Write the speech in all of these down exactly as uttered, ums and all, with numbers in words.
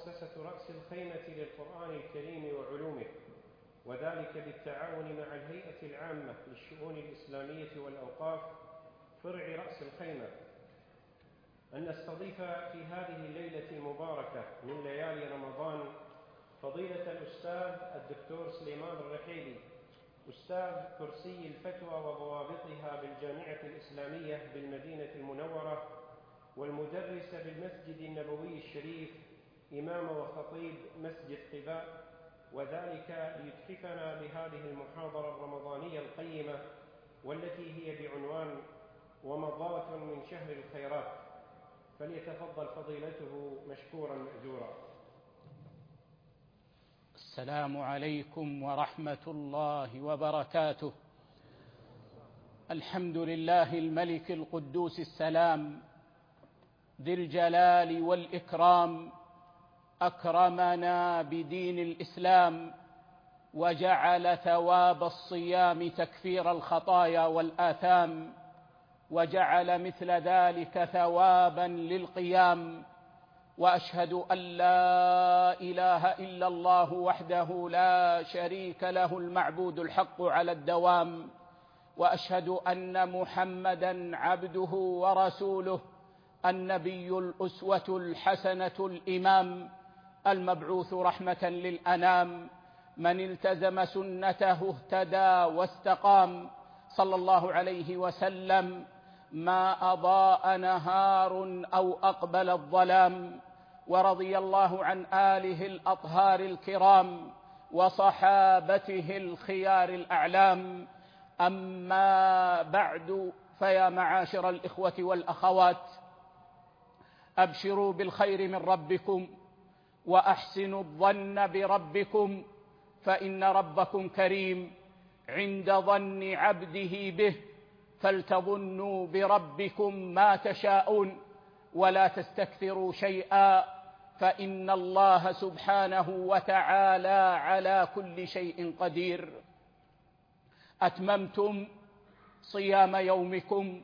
مؤسسة رأس الخيمة للقرآن الكريم وعلومه، وذلك بالتعاون مع الهيئة العامة للشؤون الإسلامية والأوقاف فرع رأس الخيمة، أن نستضيف في هذه الليلة المباركة من ليالي رمضان فضيلة الأستاذ الدكتور سليمان الرحيلي، أستاذ كرسي الفتوى وضوابطها بالجامعة الإسلامية بالمدينة المنورة، والمدرس بالمسجد النبوي الشريف، إمام وخطيب مسجد قباء، وذلك ليتحفنا بهذه المحاضرة الرمضانية القيمة والتي هي بعنوان ومضات من شهر الخيرات. فليتفضل فضيلته مشكورا مأجورا. السلام عليكم ورحمة الله وبركاته. الحمد لله الملك القدوس السلام ذي الجلال والإكرام، أكرمنا بدين الإسلام وجعل ثواب الصيام تكفير الخطايا والآثام، وجعل مثل ذلك ثوابا للقيام. وأشهد أن لا إله إلا الله وحده لا شريك له المعبود الحق على الدوام، وأشهد أن محمدًا عبده ورسوله، النبي الأسوة الحسنة الإمام، المبعوث رحمة للأنام، من التزم سنته اهتدى واستقام، صلى الله عليه وسلم ما أضاء نهار أو أقبل الظلام. ورضي الله عن آله الأطهار الكرام وصحابته الخيار الأعلام. أما بعد، فيا معاشر الإخوة والأخوات، أبشروا بالخير من ربكم وأحسنوا الظن بربكم، فإن ربكم كريم عند ظن عبده به، فلتظنوا بربكم ما تشاءون ولا تستكثروا شيئا، فإن الله سبحانه وتعالى على كل شيء قدير. أتممتم صيام يومكم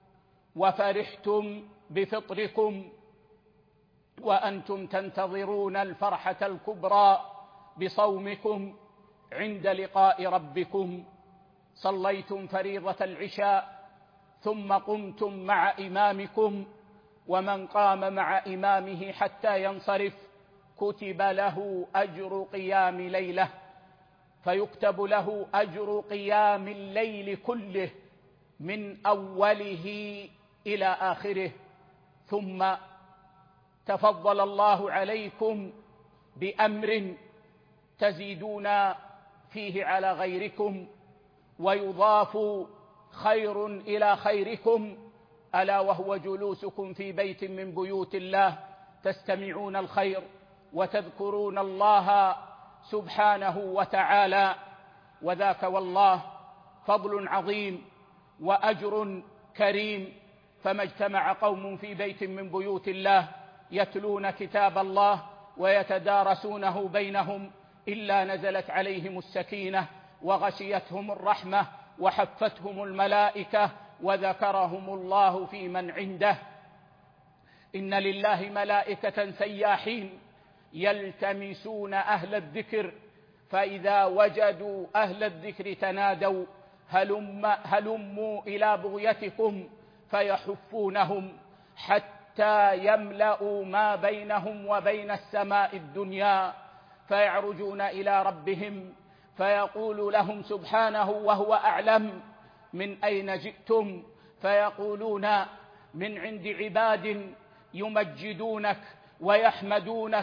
وفرحتم بفطركم، وأنتم تنتظرون الفرحة الكبرى بصومكم عند لقاء ربكم. صليتم فريضة العشاء ثم قمتم مع إمامكم، ومن قام مع إمامه حتى ينصرف كتب له أجر قيام ليلة، فيكتب له أجر قيام الليل كله من أوله إلى آخره. ثم تفضل الله عليكم بأمر تزيدون فيه على غيركم، ويضاف خير إلى خيركم، ألا وهو جلوسكم في بيت من بيوت الله تستمعون الخير وتذكرون الله سبحانه وتعالى، وذاك والله فضل عظيم وأجر كريم. فما اجتمع قوم في بيت من بيوت الله يتلون كتاب الله ويتدارسونه بينهم إلا نزلت عليهم السكينة وغشيتهم الرحمة وحفتهم الملائكة وذكرهم الله في من عنده. إن لله ملائكة سياحين يلتمسون أهل الذكر، فإذا وجدوا أهل الذكر تنادوا هلم هلموا إلى بغيتكم، فيحفونهم حتى يملأوا ما بينهم وبين السماء الدنيا، فيعرجون إلى ربهم فيقول لهم سبحانه وهو أعلم من أين جئتم، فيقولون من عند عباد يمجدونك ويحمدونك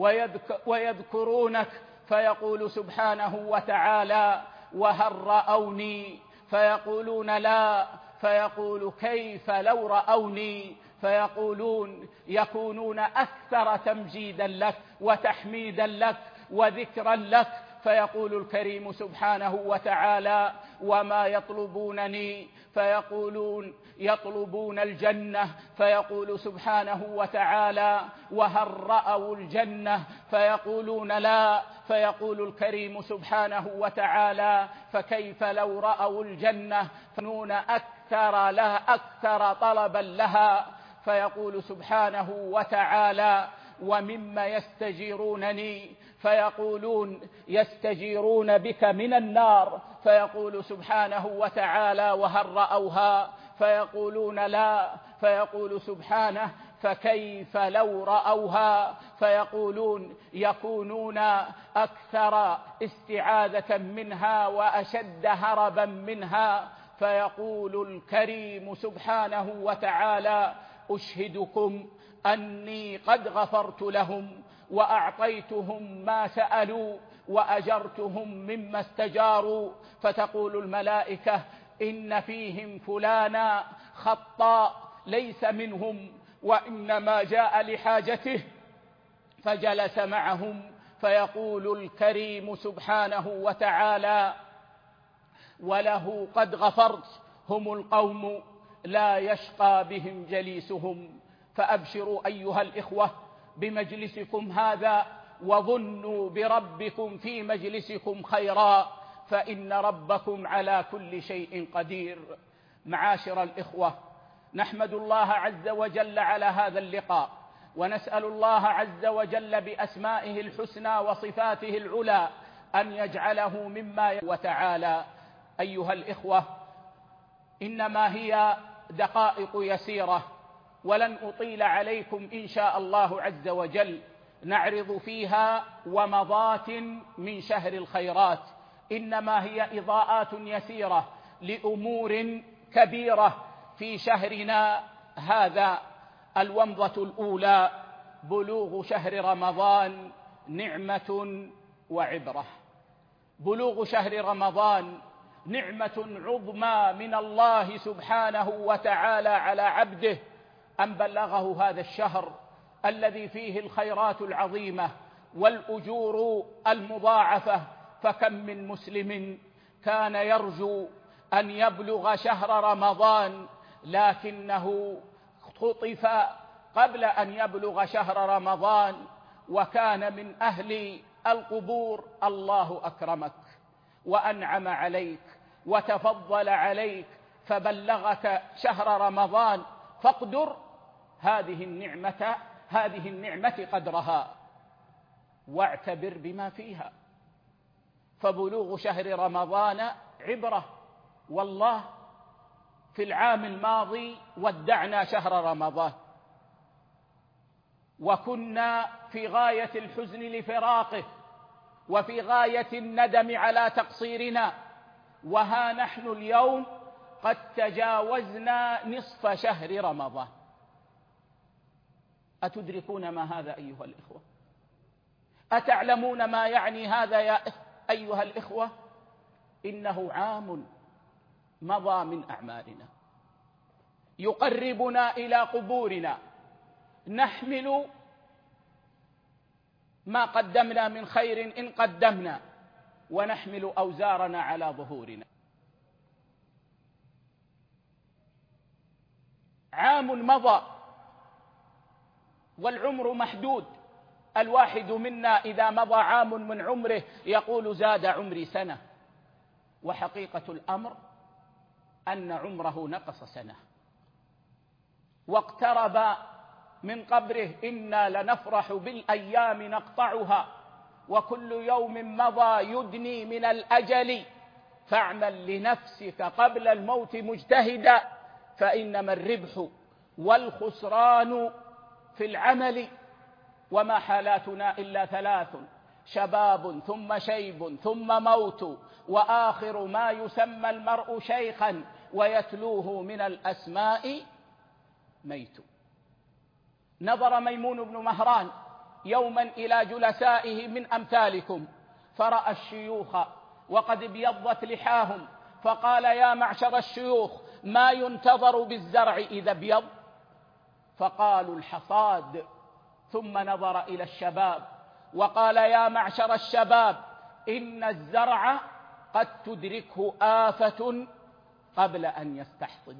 ويذكرونك، فيقول سبحانه وتعالى وهل رأوني؟ فيقولون لا، فيقول كيف لو رأوني؟ فيقولون يكونون أكثر تمجيدا لك وتحميدا لك وذكرا لك، فيقول الكريم سبحانه وتعالى وما يطلبونني؟ فيقولون يطلبون الجنة، فيقول سبحانه وتعالى وهل رأوا الجنة؟ فيقولون لا، فيقول الكريم سبحانه وتعالى فكيف لو رأوا الجنة؟ فنون أكثر لها أكثر طلبا لها، فيقول سبحانه وتعالى ومما يستجيرونني، فيقولون يستجيرون بك من النار، فيقول سبحانه وتعالى وهل رأوها؟ فيقولون لا، فيقول سبحانه فكيف لو رأوها؟ فيقولون يكونون أكثر استعاذة منها وأشد هربا منها. فيقول الكريم سبحانه وتعالى أشهدكم أني قد غفرت لهم وأعطيتهم ما سألوا وأجرتهم مما استجاروا. فتقول الملائكة إن فيهم فلانا خطاء ليس منهم وإنما جاء لحاجته، فجلس معهم. فيقول الكريم سبحانه وتعالى وله قد غفرت، هم القوم لا يشقى بهم جليسهم. فأبشروا أيها الإخوة بمجلسكم هذا، وظنوا بربكم في مجلسكم خيرا، فإن ربكم على كل شيء قدير. معاشر الإخوة، نحمد الله عز وجل على هذا اللقاء، ونسأل الله عز وجل بأسمائه الحسنى وصفاته العلى أن يجعله مما وتعالى. أيها الإخوة، إنما هي دقائق يسيرة ولن أطيل عليكم إن شاء الله عز وجل، نعرض فيها ومضات من شهر الخيرات، إنما هي إضاءات يسيرة لأمور كبيرة في شهرنا هذا. الومضة الأولى بلوغ شهر رمضان نعمة وعبرة. بلوغ شهر رمضان نعمة عظمى من الله سبحانه وتعالى على عبده، أن بلغه هذا الشهر الذي فيه الخيرات العظيمة والأجور المضاعفة. فكم من مسلم كان يرجو أن يبلغ شهر رمضان لكنه خطف قبل أن يبلغ شهر رمضان، وكان من أهل القبور. الله أكرمك وأنعم عليك وتفضل عليك فبلغك شهر رمضان، فاقدر هذه النعمة هذه النعمة قدرها واعتبر بما فيها. فبلوغ شهر رمضان عبرة. والله في العام الماضي ودعنا شهر رمضان وكنا في غاية الحزن لفراقه وفي غاية الندم على تقصيرنا، وها نحن اليوم قد تجاوزنا نصف شهر رمضان. أتدركون ما هذا أيها الإخوة؟ أتعلمون ما يعني هذا يا أيها الإخوة؟ إنه عام مضى من أعمالنا يقربنا إلى قبورنا، نحمل ما قدمنا من خير إن قدمنا، ونحمل أوزارنا على ظهورنا. عام مضى والعمر محدود. الواحد منا إذا مضى عام من عمره يقول زاد عمري سنة، وحقيقة الأمر أن عمره نقص سنة واقترب من قبره. إنا لنفرح بالأيام نقطعها، وكل يوم مضى يدني من الأجل، فاعمل لنفسك قبل الموت مجتهدا، فإنما الربح والخسران في العمل. وما حالاتنا إلا ثلاث: شباب ثم شيب ثم موت، وآخر ما يسمى المرء شيخا ويتلوه من الأسماء ميت. نظر ميمون بن مهران يوما إلى جلسائه من أمثالكم فرأى الشيوخ وقد ابيضت لحاهم، فقال: يا معشر الشيوخ، ما ينتظر بالزرع إذا ابيض؟ فقالوا: الحصاد. ثم نظر إلى الشباب وقال: يا معشر الشباب، إن الزرع قد تدركه آفة قبل أن يستحصد.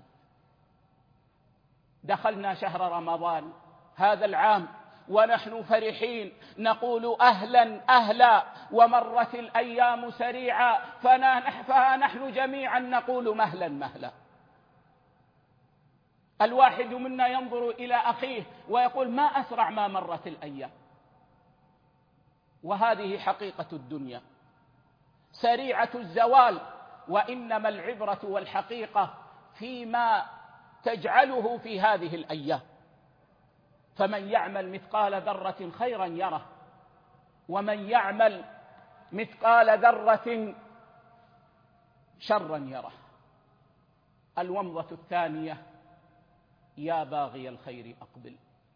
دخلنا شهر رمضان هذا العام ونحن فرحين، نقول أهلا أهلا، ومرت الأيام سريعا، فنحن جميعا نقول مهلا مهلا. الواحد منا ينظر إلى أخيه ويقول ما أسرع ما مرت الأيام. وهذه حقيقة الدنيا سريعة الزوال، وإنما العبرة والحقيقة فيما تجعله في هذه الأيام. فمن يعمل مثقال ذرة خيرا يره، ومن يعمل مثقال ذرة شرا يره. الومضة الثانية: يا باغي الخير أقبل،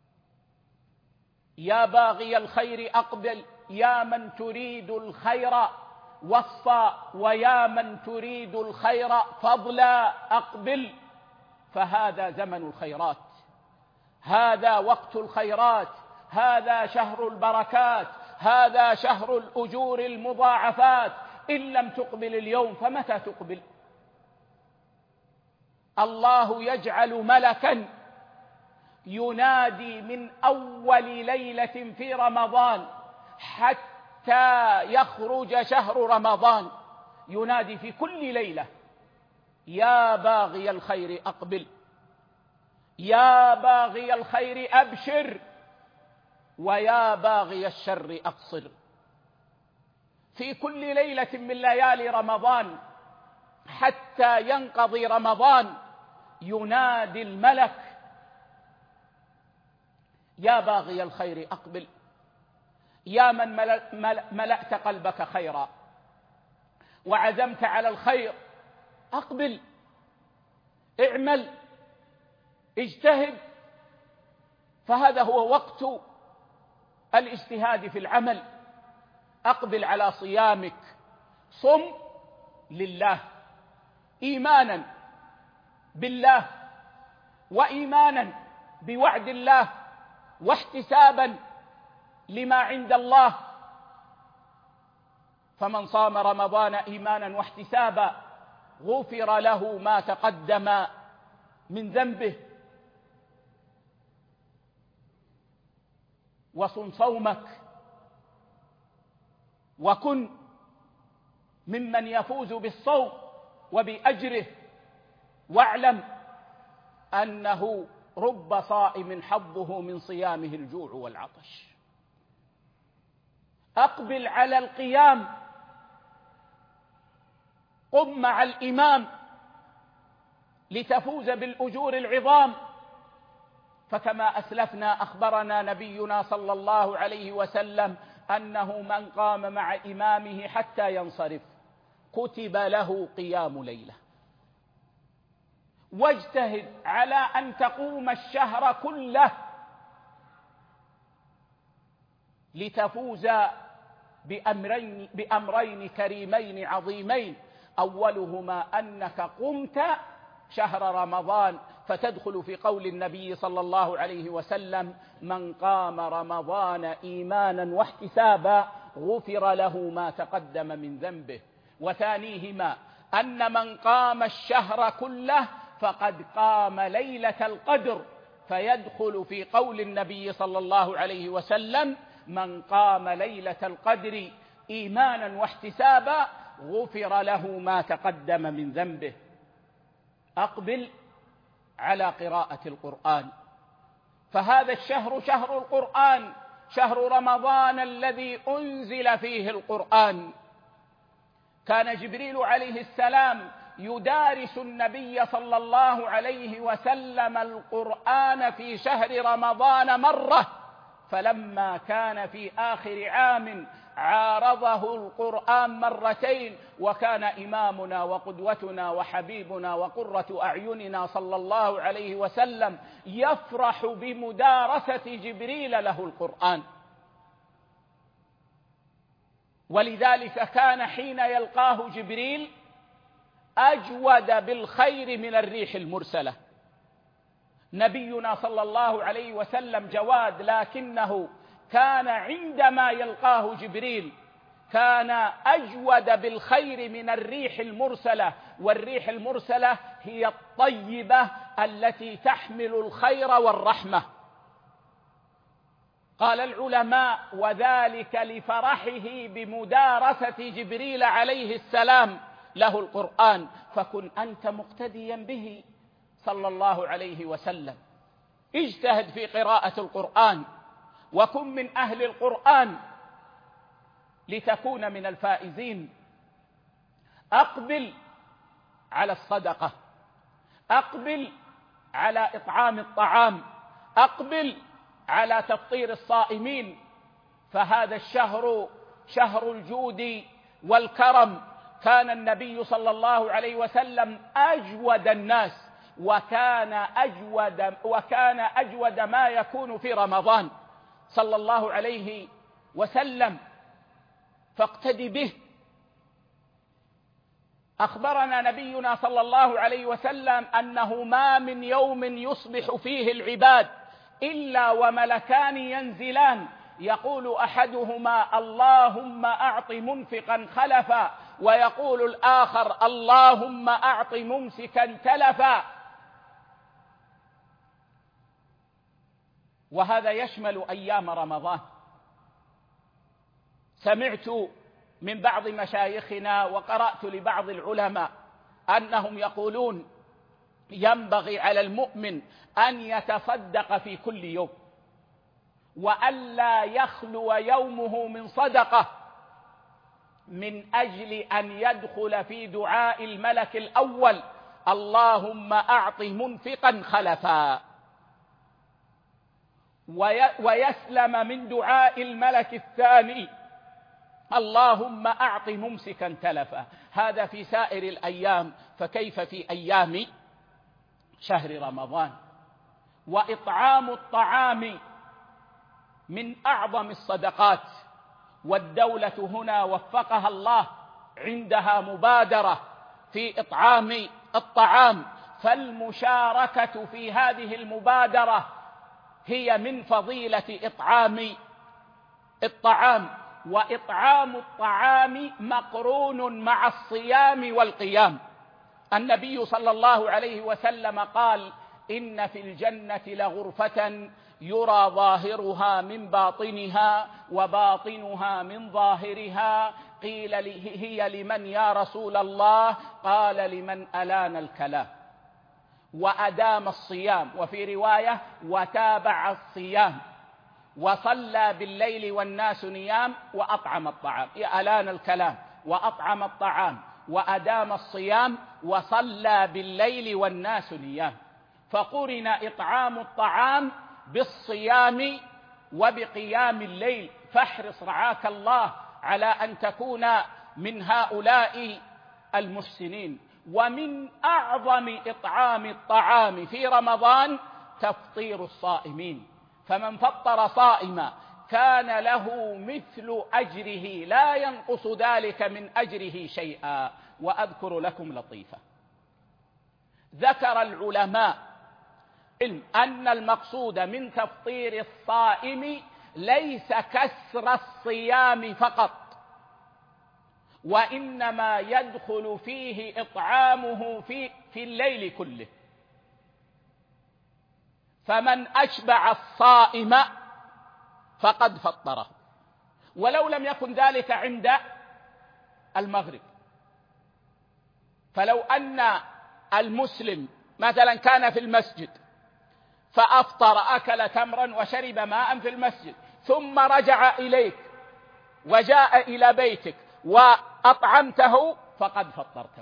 يا باغي الخير أقبل، يا من تريد الخير وصى، ويا من تريد الخير فضلا أقبل. فهذا زمن الخيرات، هذا وقت الخيرات، هذا شهر البركات، هذا شهر الأجور المضاعفات. إن لم تقبل اليوم فمتى تقبل؟ الله يجعل ملكا ينادي من أول ليلة في رمضان حتى يخرج شهر رمضان، ينادي في كل ليلة: يا باغي الخير أقبل، يا باغي الخير أبشر، ويا باغي الشر أقصر. في كل ليلة من ليالي رمضان حتى ينقضي رمضان ينادي الملك: يا باغي الخير أقبل، يا من ملأت قلبك خيرا وعزمت على الخير أقبل، اعمل، اجتهد. فهذا هو وقت الاجتهاد في العمل. أقبل على صيامك، صم لله، إيمانا بالله، وإيمانا بوعد الله، واحتسابا لما عند الله. فمن صام رمضان إيمانا واحتسابا غفر له ما تقدم من ذنبه. وصم صومك وكن ممن يفوز بالصوم وبأجره، واعلم أنه رب صائم حظه من صيامه الجوع والعطش. أقبل على القيام، قم مع الإمام لتفوز بالأجور العظام. فكما أسلفنا أخبرنا نبينا صلى الله عليه وسلم أنه من قام مع إمامه حتى ينصرف كتب له قيام ليلة. واجتهد على أن تقوم الشهر كله لتفوز بأمرين, بأمرين كريمين عظيمين: أولهما أنك قمت شهر رمضان فتدخل في قول النبي صلى الله عليه وسلم: من قام رمضان إيمانا واحتسابا غفر له ما تقدم من ذنبه. وثانيهما أن من قام الشهر كله فقد قام ليلة القدر، فيدخل في قول النبي صلى الله عليه وسلم: من قام ليلة القدر إيمانا واحتسابا غفر له ما تقدم من ذنبه. أقبل على قراءة القرآن، فهذا الشهر شهر القرآن، شهر رمضان الذي أنزل فيه القرآن. كان جبريل عليه السلام يدارس النبي صلى الله عليه وسلم القرآن في شهر رمضان مرة، فلما كان في آخر عام عارضه القرآن مرتين. وكان إمامنا وقدوتنا وحبيبنا وقرة أعيننا صلى الله عليه وسلم يفرح بمدارسة جبريل له القرآن، ولذلك كان حين يلقاه جبريل أجود بالخير من الريح المرسلة. نبينا صلى الله عليه وسلم جواد، لكنه كان عندما يلقاه جبريل كان أجود بالخير من الريح المرسلة. والريح المرسلة هي الطيبة التي تحمل الخير والرحمة. قال العلماء: وذلك لفرحه بمدارسة جبريل عليه السلام له القرآن. فكن أنت مقتديا به صلى الله عليه وسلم: اجتهد في قراءة القرآن وكن من أهل القرآن لتكون من الفائزين. أقبل على الصدقة، أقبل على إطعام الطعام، أقبل على تفطير الصائمين، فهذا الشهر شهر الجود والكرم. كان النبي صلى الله عليه وسلم أجود الناس، وكان أجود وكان أجود ما يكون في رمضان صلى الله عليه وسلم، فاقتدي به. أخبرنا نبينا صلى الله عليه وسلم أنه ما من يوم يصبح فيه العباد إلا وملكان ينزلان، يقول أحدهما: اللهم أعط منفقا خلفا، ويقول الآخر: اللهم أعط ممسكا تلفا. وهذا يشمل أيام رمضان. سمعت من بعض مشايخنا وقرأت لبعض العلماء أنهم يقولون: ينبغي على المؤمن أن يتصدق في كل يوم، وألا يخلو يومه من صدقة، من أجل أن يدخل في دعاء الملك الأول: اللهم أعط منفقا خلفا، ويسلم من دعاء الملك الثاني: اللهم أعط ممسكا تلفا. هذا في سائر الأيام، فكيف في أيام شهر رمضان؟ وإطعام الطعام من أعظم الصدقات، والدولة هنا وفقها الله عندها مبادرة في إطعام الطعام، فالمشاركة في هذه المبادرة هي من فضيلة إطعام الطعام. وإطعام الطعام مقرون مع الصيام والقيام. النبي صلى الله عليه وسلم قال: إن في الجنة لغرفة يرى ظاهرها من باطنها وباطنها من ظاهرها. قيل: هي لمن يا رسول الله؟ قال: لمن ألان الكلام وأدام الصيام، وفي رواية: وتابع الصيام، وصلى بالليل والناس نيام، وأطعم الطعام. ألان الكلام وأطعم الطعام وأدام الصيام وصلى بالليل والناس نيام. فقرن إطعام الطعام بالصيام وبقيام الليل. فاحرص رعاك الله على أن تكون من هؤلاء المحسنين. ومن أعظم إطعام الطعام في رمضان تفطير الصائمين، فمن فطر صائما كان له مثل أجره لا ينقص ذلك من أجره شيئا. وأذكر لكم لطيفة: ذكر العلماء أن المقصود من تفطير الصائم ليس كسر الصيام فقط، وإنما يدخل فيه إطعامه في, في الليل كله. فمن أشبع الصائم فقد فطره، ولو لم يكن ذلك عند المغرب. فلو أن المسلم مثلا كان في المسجد فأفطر، أكل تمرا وشرب ماء في المسجد، ثم رجع إليك وجاء إلى بيتك وأطعمته، فقد فطرته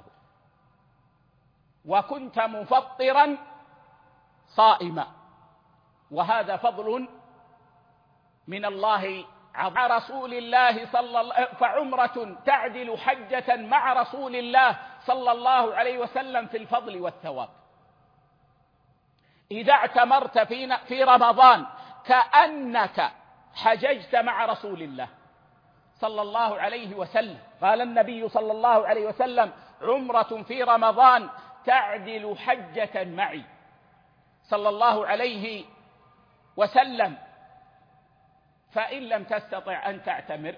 وكنت مفطرا صائما. وهذا فضل من الله عظيم. مع رسول الله صلى الله فعمرة تعدل حجة مع رسول الله صلى الله عليه وسلم في الفضل والثواب. إذا اعتمرت في في رمضان كأنك حججت مع رسول الله صلى الله عليه وسلم. قال النبي صلى الله عليه وسلم: عمرة في رمضان تعدل حجة معي صلى الله عليه وسلم. فإن لم تستطع أن تعتمر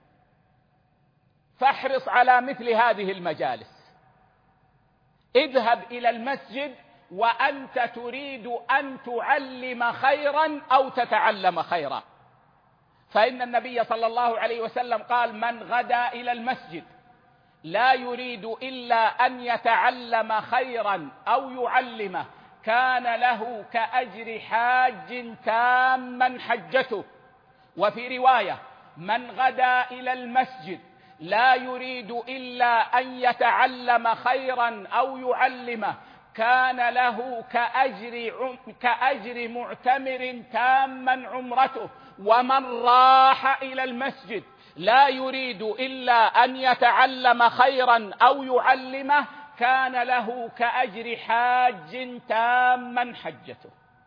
فاحرص على مثل هذه المجالس. اذهب إلى المسجد وأنت تريد أن تعلم خيرا أو تتعلم خيرا، فإن النبي صلى الله عليه وسلم قال: من غدا إلى المسجد لا يريد إلا أن يتعلم خيرا أو يعلمه كان له كأجر حاج تاما حجته. وفي رواية: من غدا إلى المسجد لا يريد إلا أن يتعلم خيرا أو يعلمه كان له كأجر, كأجر معتمر تاما عمرته. ومن راح إلى المسجد لا يريد إلا أن يتعلم خيرا أو يعلمه كان له كأجر حاج تاما حجته.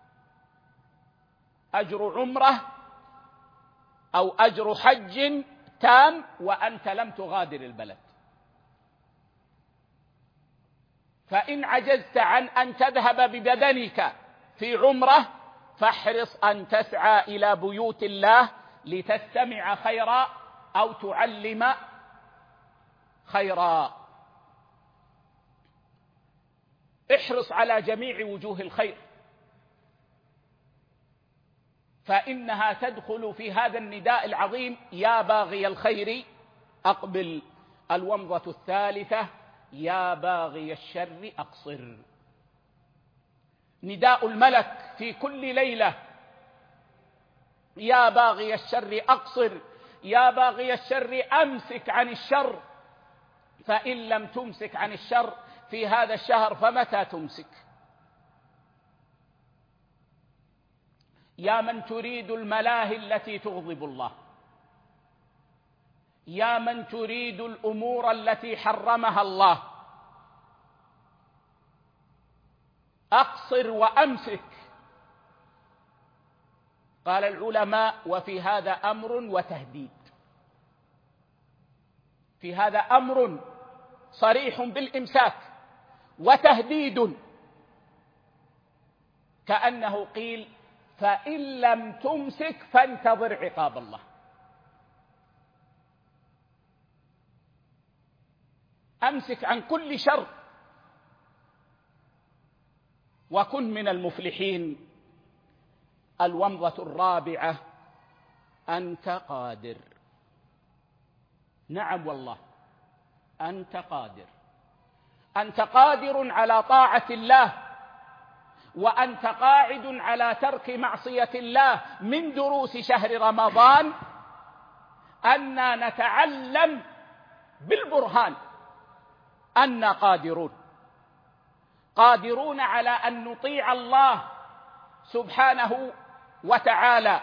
أجر عمره أو أجر حج تام وأنت لم تغادر البلد. فإن عجزت عن أن تذهب ببدنك في عمره فاحرص أن تسعى إلى بيوت الله لتستمع خيرا أو تعلم خيرا. احرص على جميع وجوه الخير، فإنها تدخل في هذا النداء العظيم: يا باغي الخير أقبل. الومضة الثالثة: يا باغي الشر أقصر. نداء الملك في كل ليلة: يا باغي الشر أقصر، يا باغي الشر أمسك عن الشر، فإن لم تمسك عن الشر في هذا الشهر فمتى تمسك؟ يا من تريد الملاهي التي تغضب الله، يا من تريد الأمور التي حرمها الله، أقصر وأمسك. قال العلماء: وفي هذا أمر وتهديد. في هذا أمر صريح بالإمساك وتهديد، كأنه قيل: فإن لم تمسك فانتظر عقاب الله. أمسك عن كل شر وكن من المفلحين. الومضة الرابعة: أنت قادر. نعم والله، أنت قادر. أنت قادر على طاعة الله، وأنت قاعد على ترك معصية الله. من دروس شهر رمضان أننا نتعلم بالبرهان أننا قادرون، قادرون على أن نطيع الله سبحانه وتعالى.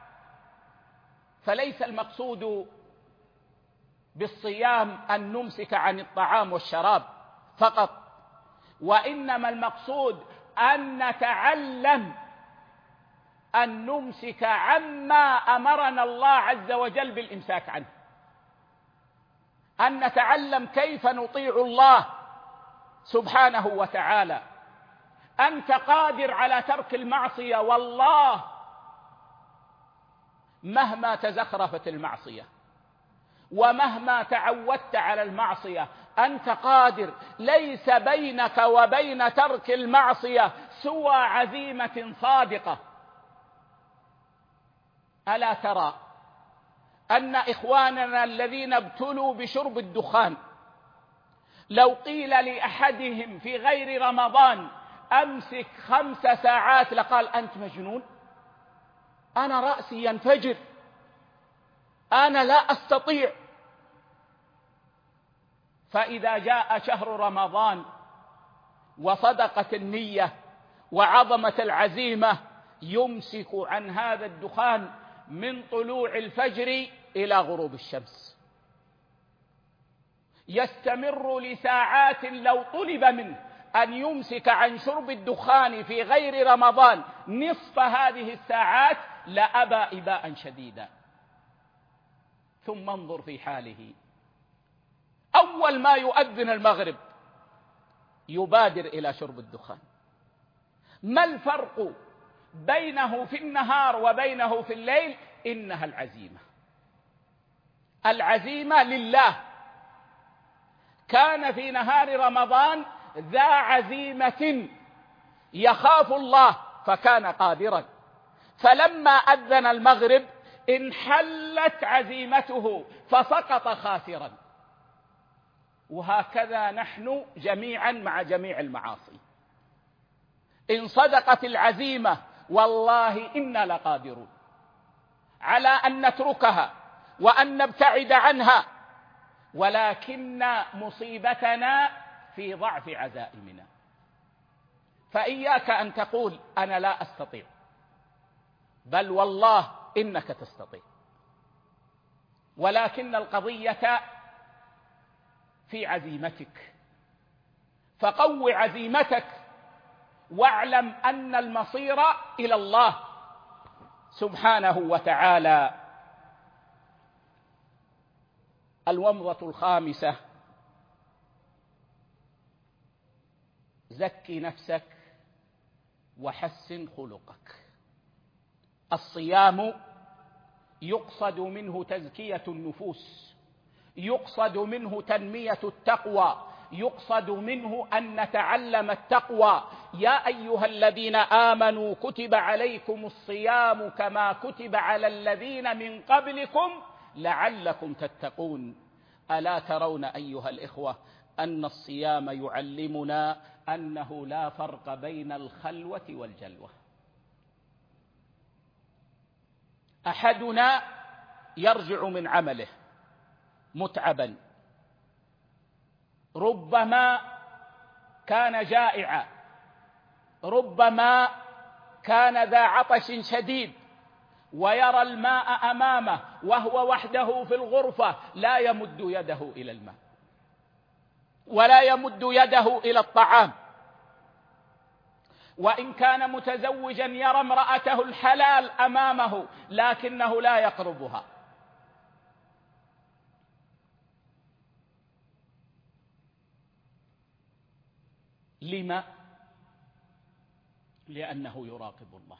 فليس المقصود بالصيام أن نمسك عن الطعام والشراب فقط، وإنما المقصود أن نتعلم أن نمسك عما أمرنا الله عز وجل بالإمساك عنه، أن نتعلم كيف نطيع الله سبحانه وتعالى. أنت قادر على ترك المعصية، والله مهما تزخرفت المعصية ومهما تعودت على المعصية أنت قادر. ليس بينك وبين ترك المعصية سوى عزيمة صادقة. ألا ترى أن إخواننا الذين ابتلوا بشرب الدخان لو قيل لأحدهم في غير رمضان أمسك خمس ساعات لقال: أنت مجنون، أنا رأسي ينفجر، أنا لا أستطيع. فإذا جاء شهر رمضان وصدقت النية وعظمت العزيمة يمسك عن هذا الدخان من طلوع الفجر إلى غروب الشمس، يستمر لساعات. لو طلب منه أن يمسك عن شرب الدخان في غير رمضان نصف هذه الساعات لأبى إباء شديدا. ثم انظر في حاله: أول ما يؤذن المغرب يبادر إلى شرب الدخان. ما الفرق بينه في النهار وبينه في الليل؟ إنها العزيمة. العزيمة لله. كان في نهار رمضان ذا عزيمة يخاف الله فكان قادرا، فلما أذن المغرب انحلت عزيمته فسقط خاسرا. وهكذا نحن جميعا مع جميع المعاصي. إن صدقت العزيمة والله إنا لقادرون على أن نتركها وأن نبتعد عنها، ولكن مصيبتنا في ضعف عزائمنا. فإياك أن تقول أنا لا أستطيع، بل والله إنك تستطيع، ولكن القضية في عزيمتك. فقو عزيمتك واعلم أن المصير إلى الله سبحانه وتعالى. الومضة الخامسة: زكي نفسك وحسن خلقك. الصيام يقصد منه تزكية النفوس، يقصد منه تنمية التقوى، يقصد منه أن نتعلم التقوى. يا أيها الذين آمنوا كتب عليكم الصيام كما كتب على الذين من قبلكم لعلكم تتقون. ألا ترون أيها الإخوة أن الصيام يعلمنا أنه لا فرق بين الخلوة والجلوة؟ أحدنا يرجع من عمله متعبا، ربما كان جائعا، ربما كان ذا عطش شديد، ويرى الماء أمامه وهو وحده في الغرفة، لا يمد يده إلى الماء ولا يمد يده إلى الطعام. وإن كان متزوجا يرى امرأته الحلال أمامه لكنه لا يقربها. لما؟ لأنه يراقب الله،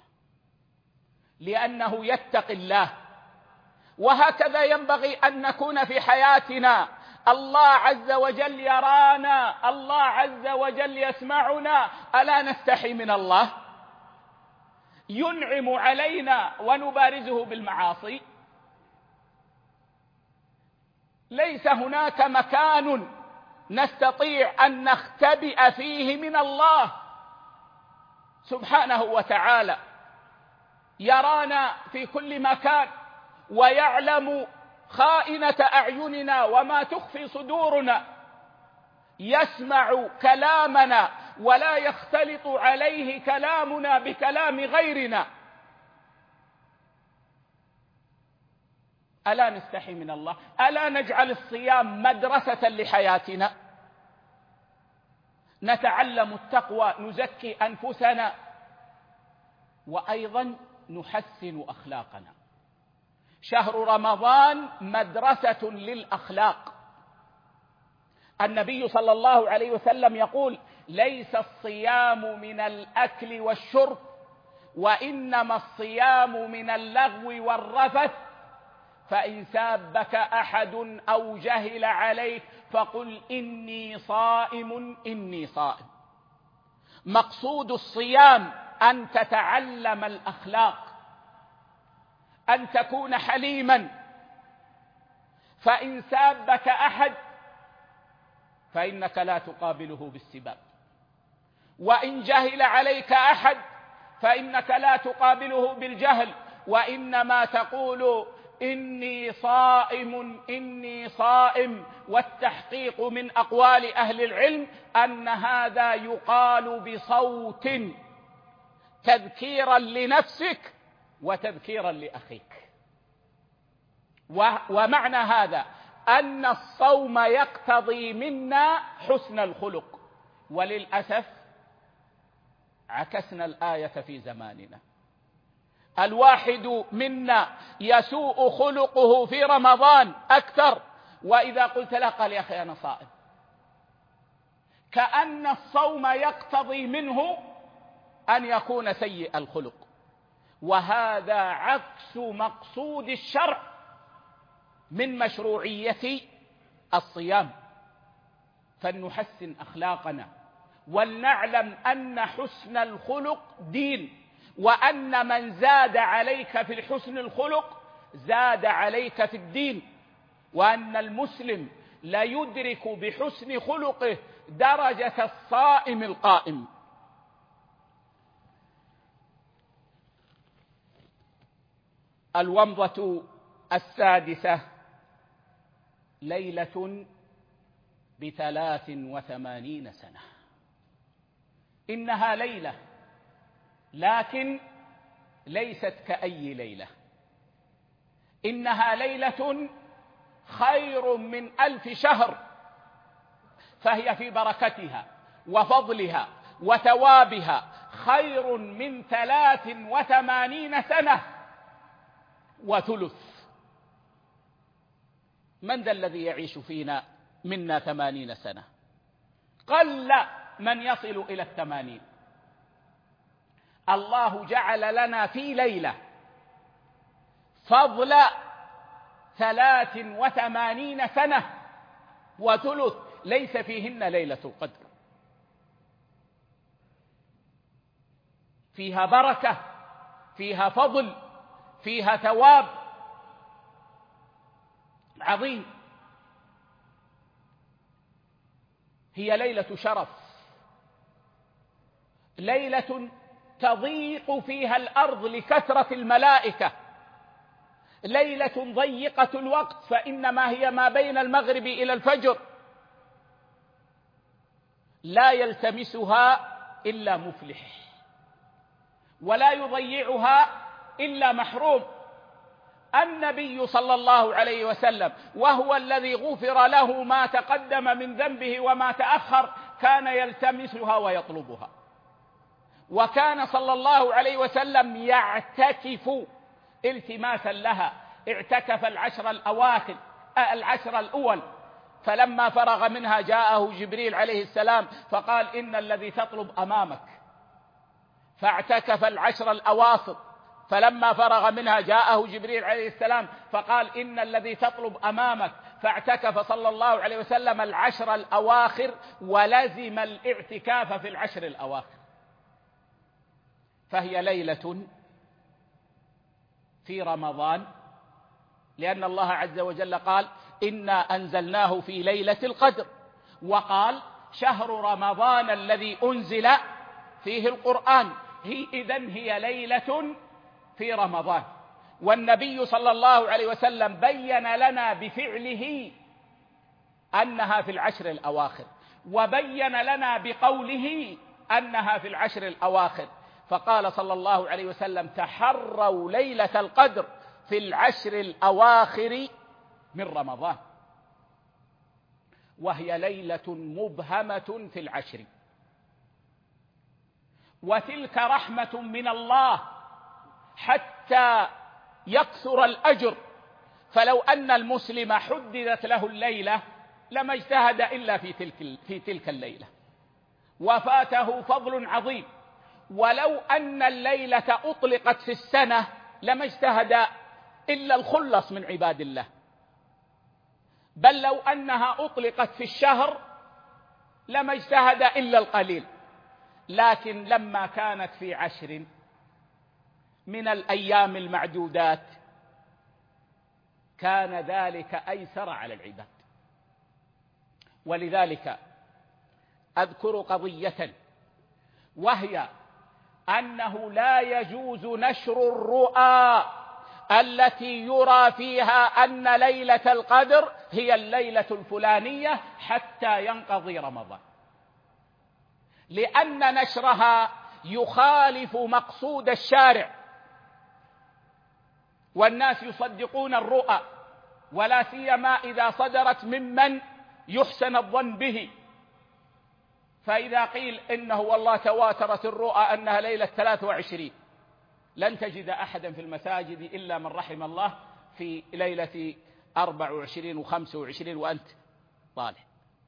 لأنه يتقي الله. وهكذا ينبغي أن نكون في حياتنا. الله عز وجل يرانا، الله عز وجل يسمعنا، ألا نستحي من الله؟ ينعم علينا ونبارزه بالمعاصي. ليس هناك مكان نستطيع أن نختبئ فيه من الله سبحانه وتعالى. يرانا في كل مكان ويعلم خائنة أعيننا وما تخفي صدورنا، يسمع كلامنا ولا يختلط عليه كلامنا بكلام غيرنا. ألا نستحي من الله؟ ألا نجعل الصيام مدرسة لحياتنا؟ نتعلم التقوى، نزكي أنفسنا، وأيضا نحسن أخلاقنا. شهر رمضان مدرسة للأخلاق. النبي صلى الله عليه وسلم يقول: ليس الصيام من الأكل والشرب، وإنما الصيام من اللغو والرفث، فإن سابك أحد أو جهل عليك فقل إني صائم إني صائم. مقصود الصيام أن تتعلم الأخلاق، أن تكون حليما. فإن سابك أحد فإنك لا تقابله بالسباب، وإن جهل عليك أحد فإنك لا تقابله بالجهل، وإنما تقول إني صائم إني صائم. والتحقيق من أقوال أهل العلم أن هذا يقال بصوت تذكيرا لنفسك وتذكيرا لأخيك. ومعنى هذا أن الصوم يقتضي منا حسن الخلق، وللأسف عكسنا الآية في زماننا. الواحد منا يسوء خلقه في رمضان أكثر، وإذا قلت له قال يا أخي أنا صائم، كأن الصوم يقتضي منه أن يكون سيء الخلق، وهذا عكس مقصود الشرع من مشروعية الصيام. فلنحسن أخلاقنا، ولنعلم أن حسن الخلق دين، وأن من زاد عليك في الحسن الخلق زاد عليك في الدين، وأن المسلم لا يدرك بحسن خلقه درجة الصائم القائم. الومضة السادسة: ليلة بثلاث وثمانين سنة. إنها ليلة، لكن ليست كأي ليلة. إنها ليلة خير من ألف شهر، فهي في بركتها وفضلها وثوابها خير من ثلاث وثمانين سنة وثلث. من ذا الذي يعيش فينا منا ثمانين سنة؟ قل من يصل إلى الثمانين. الله جعل لنا في ليلة فضل ثلاث وثمانين سنة وثلث ليس فيهن ليلة القدر. فيها بركة، فيها فضل، فيها ثواب عظيم. هي ليلة شرف، ليلة تضيق فيها الأرض لكثرة الملائكة، ليلة ضيقة الوقت، فإنما هي ما بين المغرب إلى الفجر، لا يلتمسها إلا مفلح، ولا يضيعها إلا محروم. النبي صلى الله عليه وسلم وهو الذي غفر له ما تقدم من ذنبه وما تأخر كان يلتمسها ويطلبها، وكان صلى الله عليه وسلم يعتكف التماسا لها. اعتكف العشر الأواخر العشر الأول، فلما فرغ منها جاءه جبريل عليه السلام فقال: إن الذي تطلب أمامك. فاعتكف العشر الأواخر، فلما فرغ منها جاءه جبريل عليه السلام فقال: إن الذي تطلب أمامك. فاعتكف صلى الله عليه وسلم العشر الأواخر، ولزم الاعتكاف في العشر الأواخر. فهي ليلة في رمضان، لأن الله عز وجل قال: إنا أنزلناه في ليلة القدر، وقال: شهر رمضان الذي أنزل فيه القرآن. هي إذن هي ليلة في رمضان. والنبي صلى الله عليه وسلم بين لنا بفعله أنها في العشر الأواخر، وبين لنا بقوله أنها في العشر الأواخر. فقال صلى الله عليه وسلم: تحروا ليلة القدر في العشر الأواخر من رمضان. وهي ليلة مبهمة في العشر، وتلك رحمة من الله حتى يكثر الأجر. فلو أن المسلم حددت له الليلة لما اجتهد إلا في تلك, في تلك الليلة، وفاته فضل عظيم. ولو أن الليلة أطلقت في السنة لما اجتهد إلا الخلص من عباد الله، بل لو أنها أطلقت في الشهر لما اجتهد إلا القليل. لكن لما كانت في عشر من الأيام المعدودات كان ذلك أيسر على العباد. ولذلك أذكر قضية، وهي أنه لا يجوز نشر الرؤى التي يرى فيها أن ليلة القدر هي الليلة الفلانية حتى ينقضي رمضان، لأن نشرها يخالف مقصود الشارع، والناس يصدقون الرؤى، ولا سيما إذا صدرت ممن يحسن الظن به. فإذا قيل إنه والله تواترت الرؤى أنها ليلة ثلاث وعشرين، لن تجد أحدا في المساجد إلا من رحم الله في ليلة أربع وعشرين وخمس وعشرين وأنت طالع،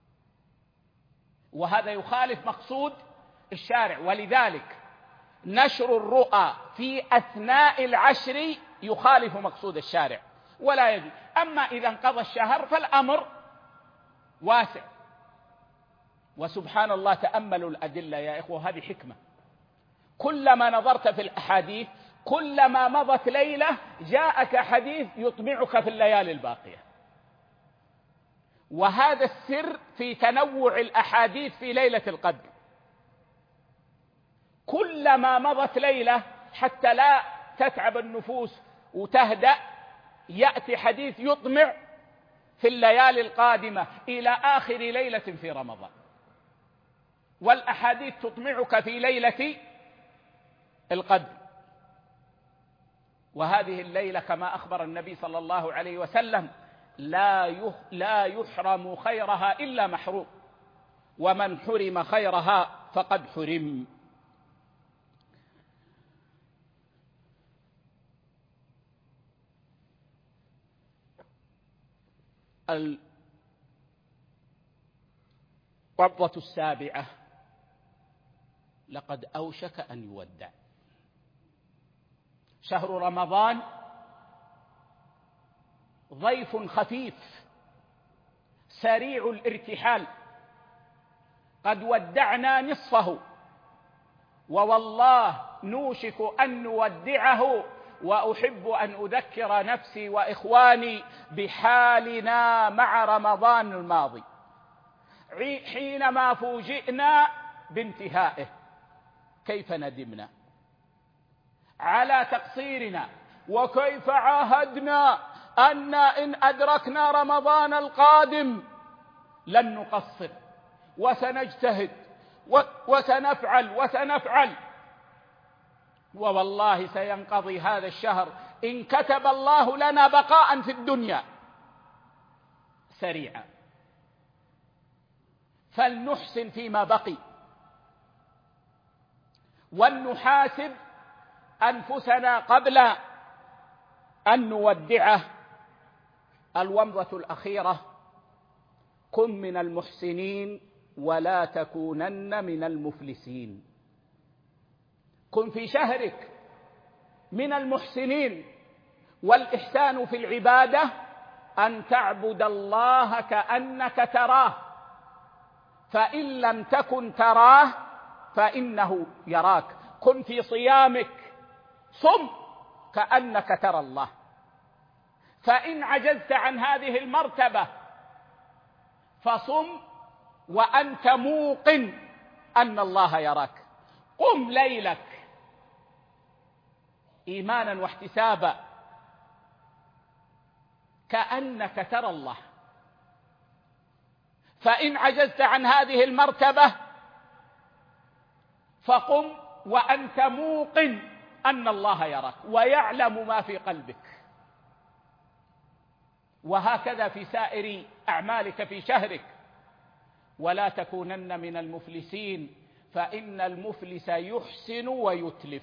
وهذا يخالف مقصود الشارع. ولذلك نشر الرؤى في أثناء العشر يخالف مقصود الشارع ولا يجوز. أما إذا انقضى الشهر فالأمر واسع. وسبحان الله، تأملوا الأدلة يا إخوة، هذه حكمة. كلما نظرت في الأحاديث كلما مضت ليلة جاءك حديث يطمعك في الليالي الباقية. وهذا السر في تنوع الأحاديث في ليلة القدر. كلما مضت ليلة حتى لا تتعب النفوس وتهدأ يأتي حديث يطمع في الليالي القادمة إلى آخر ليلة في رمضان، والأحاديث تطمعك في ليلة القدر. وهذه الليلة كما أخبر النبي صلى الله عليه وسلم لا يحرم خيرها إلا محروم، ومن حرم خيرها فقد حرم. الوعظة السابعة: لقد أوشك أن يودع. شهر رمضان ضيف خفيف سريع الارتحال، قد ودعنا نصفه، ووالله نوشك أن نودعه. وأحب أن أذكر نفسي وإخواني بحالنا مع رمضان الماضي حينما فوجئنا بانتهائه، كيف ندمنا على تقصيرنا، وكيف عاهدنا أن إن أدركنا رمضان القادم لن نقصر وسنجتهد وسنفعل وسنفعل. ووالله سينقضي هذا الشهر إن كتب الله لنا بقاء في الدنيا سريعا. فلنحسن فيما بقي، ولنحاسب أنفسنا قبل أن نودعه. الومضة الأخيرة: كن من المحسنين ولا تكونن من المفلسين. كن في شهرك من المحسنين، والإحسان في العبادة أن تعبد الله كأنك تراه، فإن لم تكن تراه فإنه يراك. كن في صيامك صم كأنك ترى الله، فإن عجزت عن هذه المرتبة فصم وأنت موقن أن الله يراك. قم ليلك إيمانا واحتسابا كأنك ترى الله، فإن عجزت عن هذه المرتبة فقم وأنت موقن أن الله يراك ويعلم ما في قلبك. وهكذا في سائر أعمالك في شهرك. ولا تكونن من المفلسين، فإن المفلس يحسن ويتلف.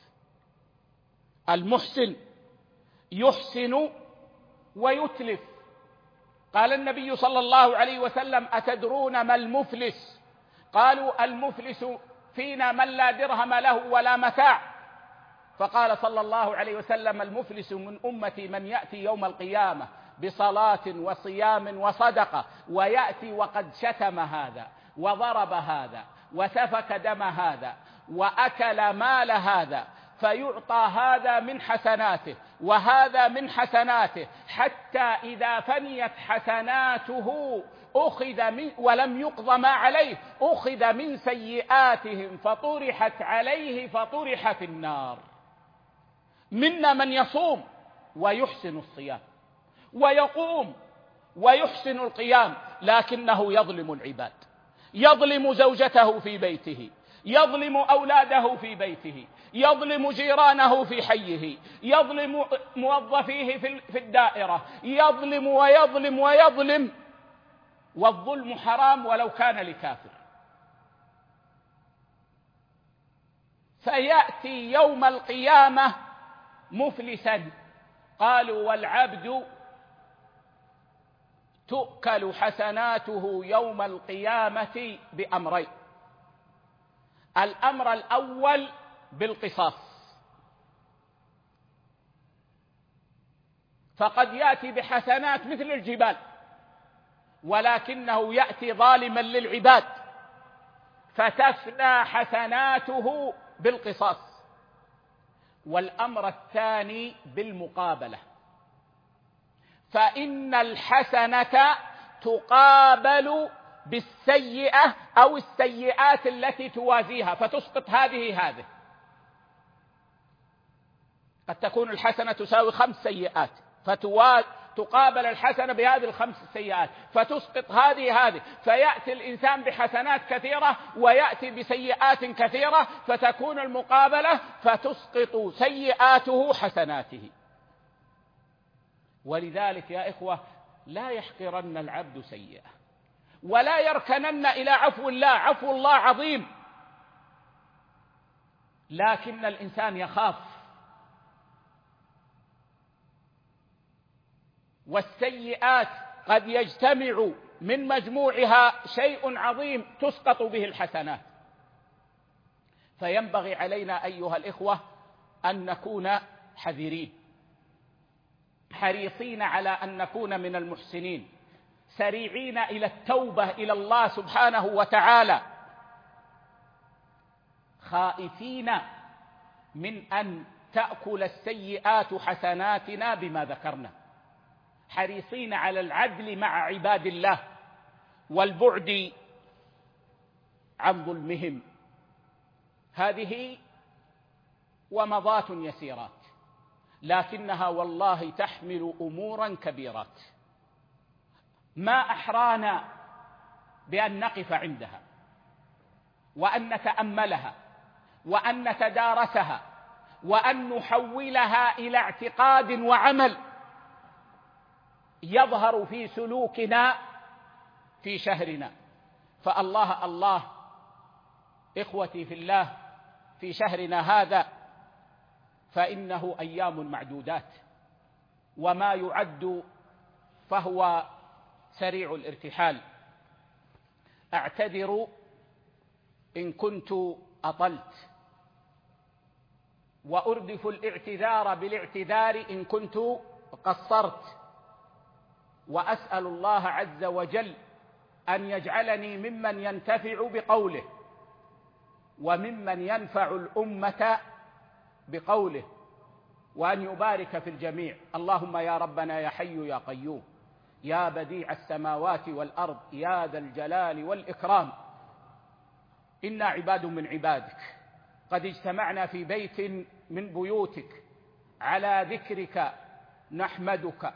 المحسن يحسن ويتلف. قال النبي صلى الله عليه وسلم: أتدرون ما المفلس؟ قالوا: المفلس فينا من لا درهم له ولا متاع. فقال صلى الله عليه وسلم: المفلس من أمتي من يأتي يوم القيامة بصلاة وصيام وصدقة، ويأتي وقد شتم هذا وضرب هذا وسفك دم هذا وأكل مال هذا، فيعطى هذا من حسناته وهذا من حسناته، حتى إذا فنيت حسناته أخذ من ولم يقض ما عليه أخذ من سيئاتهم فطرحت عليه فطرح في النار. منا من يصوم ويحسن الصيام ويقوم ويحسن القيام، لكنه يظلم العباد، يظلم زوجته في بيته، يظلم أولاده في بيته، يظلم جيرانه في حيه، يظلم موظفيه في الدائرة، يظلم ويظلم ويظلم. والظلم حرام ولو كان لكافر. فيأتي يوم القيامة مفلسا. قالوا: والعبد تؤكل حسناته يوم القيامة بأمرين: الأمر الأول بالقصاص، فقد يأتي بحسنات مثل الجبال، ولكنه يأتي ظالما للعباد فتفنى حسناته بالقصاص. والأمر الثاني بالمقابلة، فإن الحسنة تقابل بالسيئة أو السيئات التي توازيها فتسقط هذه هذه. قد تكون الحسنة تساوي خمس سيئات، فتقابل الحسنة بهذه الخمس سيئات فتسقط هذه هذه، فيأتي الإنسان بحسنات كثيرة ويأتي بسيئات كثيرة، فتكون المقابلة فتسقط سيئاته حسناته. ولذلك يا إخوة لا يحقرن العبد سيئة ولا يركنن إلى عفو الله، عفو الله عظيم، لكن الإنسان يخاف، والسيئات قد يجتمع من مجموعها شيء عظيم تسقط به الحسنات. فينبغي علينا أيها الإخوة أن نكون حذرين حريصين على أن نكون من المحسنين، سريعين إلى التوبة إلى الله سبحانه وتعالى، خائفين من أن تأكل السيئات حسناتنا بما ذكرنا، حريصين على العدل مع عباد الله والبعد عن ظلمهم. هذه ومضات يسيرات، لكنها والله تحمل أمورا كبيرات، ما أحرانا بأن نقف عندها وأن نتأملها وأن نتدارسها وأن نحولها إلى اعتقاد وعمل يظهر في سلوكنا في شهرنا. فالله الله إخوتي في الله، في شهرنا هذا فإنه أيام معدودات، وما يعد فهو سريع الارتحال. أعتذر إن كنت أطلت، وأردف الاعتذار بالاعتذار إن كنت قصرت، وأسأل الله عز وجل أن يجعلني ممن ينتفع بقوله وممن ينفع الأمة بقوله، وأن يبارك في الجميع. اللهم يا ربنا يا حي يا قيوم يا بديع السماوات والأرض يا ذا الجلال والإكرام، إنا عباد من عبادك قد اجتمعنا في بيت من بيوتك على ذكرك نحمدك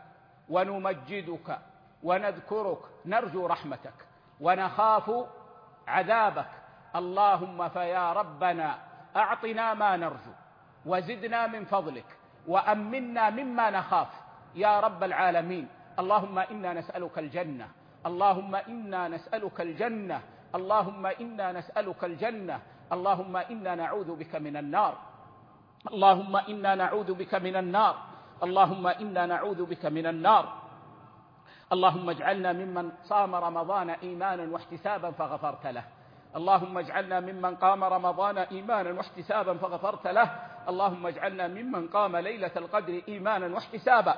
ونمجدك ونذكرك، نرجو رحمتك ونخاف عذابك. اللهم فيا ربنا أعطنا ما نرجو وزدنا من فضلك وأمنا مما نخاف يا رب العالمين. اللهم إنا نسألك الجنة، اللهم إنا نسألك الجنة، اللهم إنا نسألك الجنة، اللهم إنا نعوذ بك من النار، اللهم إنا نعوذ بك من النار، اللهم إنا نعوذ بك من النار. اللهم اجعلنا ممن صام رمضان إيمانا واحتسابا فغفرت له، اللهم اجعلنا ممن قام رمضان إيمانا واحتسابا فغفرت له، اللهم اجعلنا ممن قام ليلة القدر إيمانا واحتسابا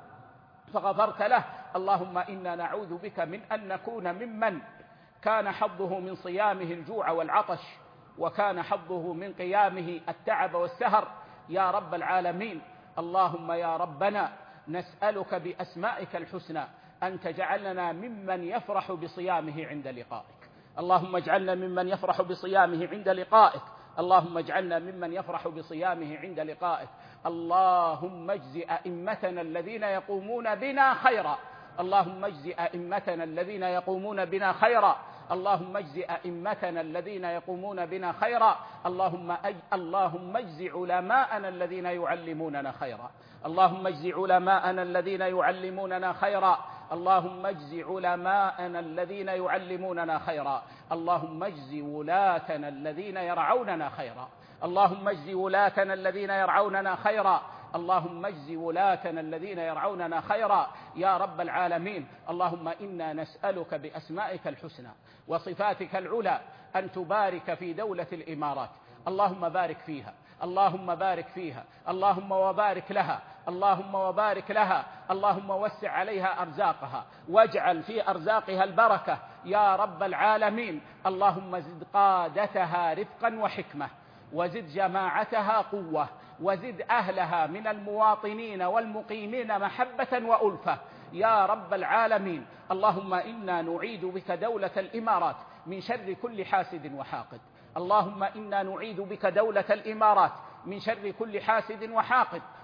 فغفرت له. اللهم إنا نعوذ بك من أن نكون ممن كان حظه من صيامه الجوع والعطش، وكان حظه من قيامه التعب والسهر يا رب العالمين. اللهم يا ربنا نسألك بأسمائك الحسنى أن تجعلنا ممن يفرح بصيامه عند لقائك، اللهم اجعلنا ممن يفرح بصيامه عند لقائك، اللهم اجعلنا ممن يفرح بصيامه عند لقائك. اللهم اجز أئمتنا الذين يقومون بنا خيرا، اللهم اجز أئمتنا الذين يقومون بنا خيرا، اللهم اجز أئمتنا الذين يقومون بنا خيرا، اللهم أج... اللهم اجز علماءنا الذين يعلموننا خيرا، اللهم اجز علماءنا الذين يعلموننا خيرا، اللهم اجز علماءنا الذين يعلموننا خيرا، اللهم اجز ولاتنا الذين يرعوننا خيرا، اللهم اجز ولاتنا الذين يرعوننا خيرا، اللهم اجز ولاتنا الذين يرعوننا خيرا يا رب العالمين. اللهم إنا نسألك بأسمائك الحسنى وصفاتك العلى أن تبارك في دولة الإمارات، اللهم بارك فيها، اللهم بارك فيها، اللهم وبارك لها، اللهم وبارك لها، اللهم وسع عليها أرزاقها واجعل في أرزاقها البركة يا رب العالمين. اللهم زد قادتها رفقا وحكمة، وزد جماعتها قوة، وزد أهلها من المواطنين والمقيمين محبة وألفة يا رب العالمين. اللهم إنا نعيد بك دولة الإمارات من شر كل حاسد وحاقد، اللهم إنا نعيد بك دولة الإمارات من شر كل حاسد وحاقد،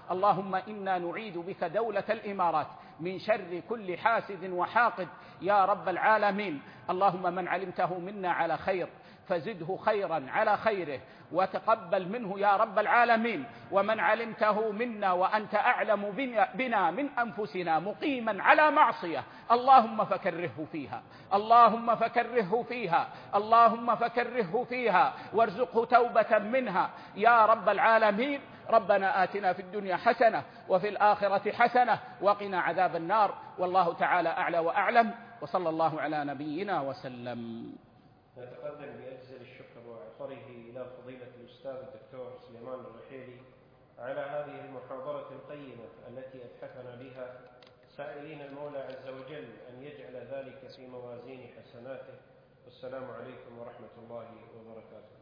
اللهم إنا نعيد بك دولة الإمارات من شر كل حاسد وحاقد يا رب العالمين. اللهم من علمته منا على خير فزده خيرا على خيره وتقبل منه يا رب العالمين، ومن علمته منا وأنت أعلم بنا من أنفسنا مقيما على معصية اللهم فكرهه فيها، اللهم فكرهه فيها، اللهم فكرهه فيها وارزقه توبة منها يا رب العالمين. ربنا آتنا في الدنيا حسنة وفي الآخرة حسنة وقنا عذاب النار، والله تعالى أعلى وأعلم، وصلى الله على نبينا وسلم. نتقدم بأجزل الشكر وعطره إلى فضيلة الأستاذ الدكتور سليمان الرحيلي على هذه المحاضرة القيمة التي أتحفنا بها، سائلين المولى عز وجل أن يجعل ذلك في موازين حسناته. والسلام عليكم ورحمة الله وبركاته.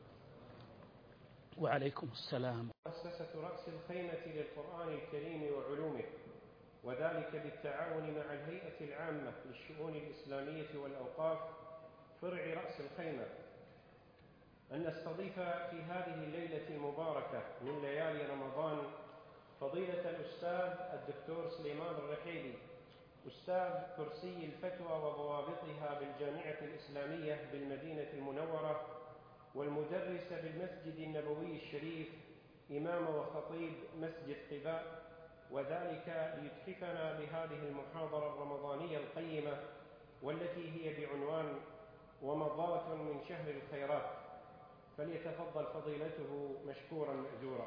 وعليكم السلام. مؤسسة رأس الخيمة للقرآن الكريم وعلومه، وذلك بالتعاون مع الهيئة العامة للشؤون الإسلامية والأوقاف فرع رأس الخيمة، أن نستضيف في هذه الليلة المباركة من ليالي رمضان فضيلة الأستاذ الدكتور سليمان الرحيلي، أستاذ كرسي الفتوى وضوابطها بالجامعة الإسلامية بالمدينة المنورة، والمدرس بالمسجد النبوي الشريف، إمام وخطيب مسجد قباء، وذلك ليتحفنا بهذه المحاضرة الرمضانية القيمة والتي هي بعنوان ومضات من شهر الخيرات. فليتفضل فضيلته مشكورا مأجورا.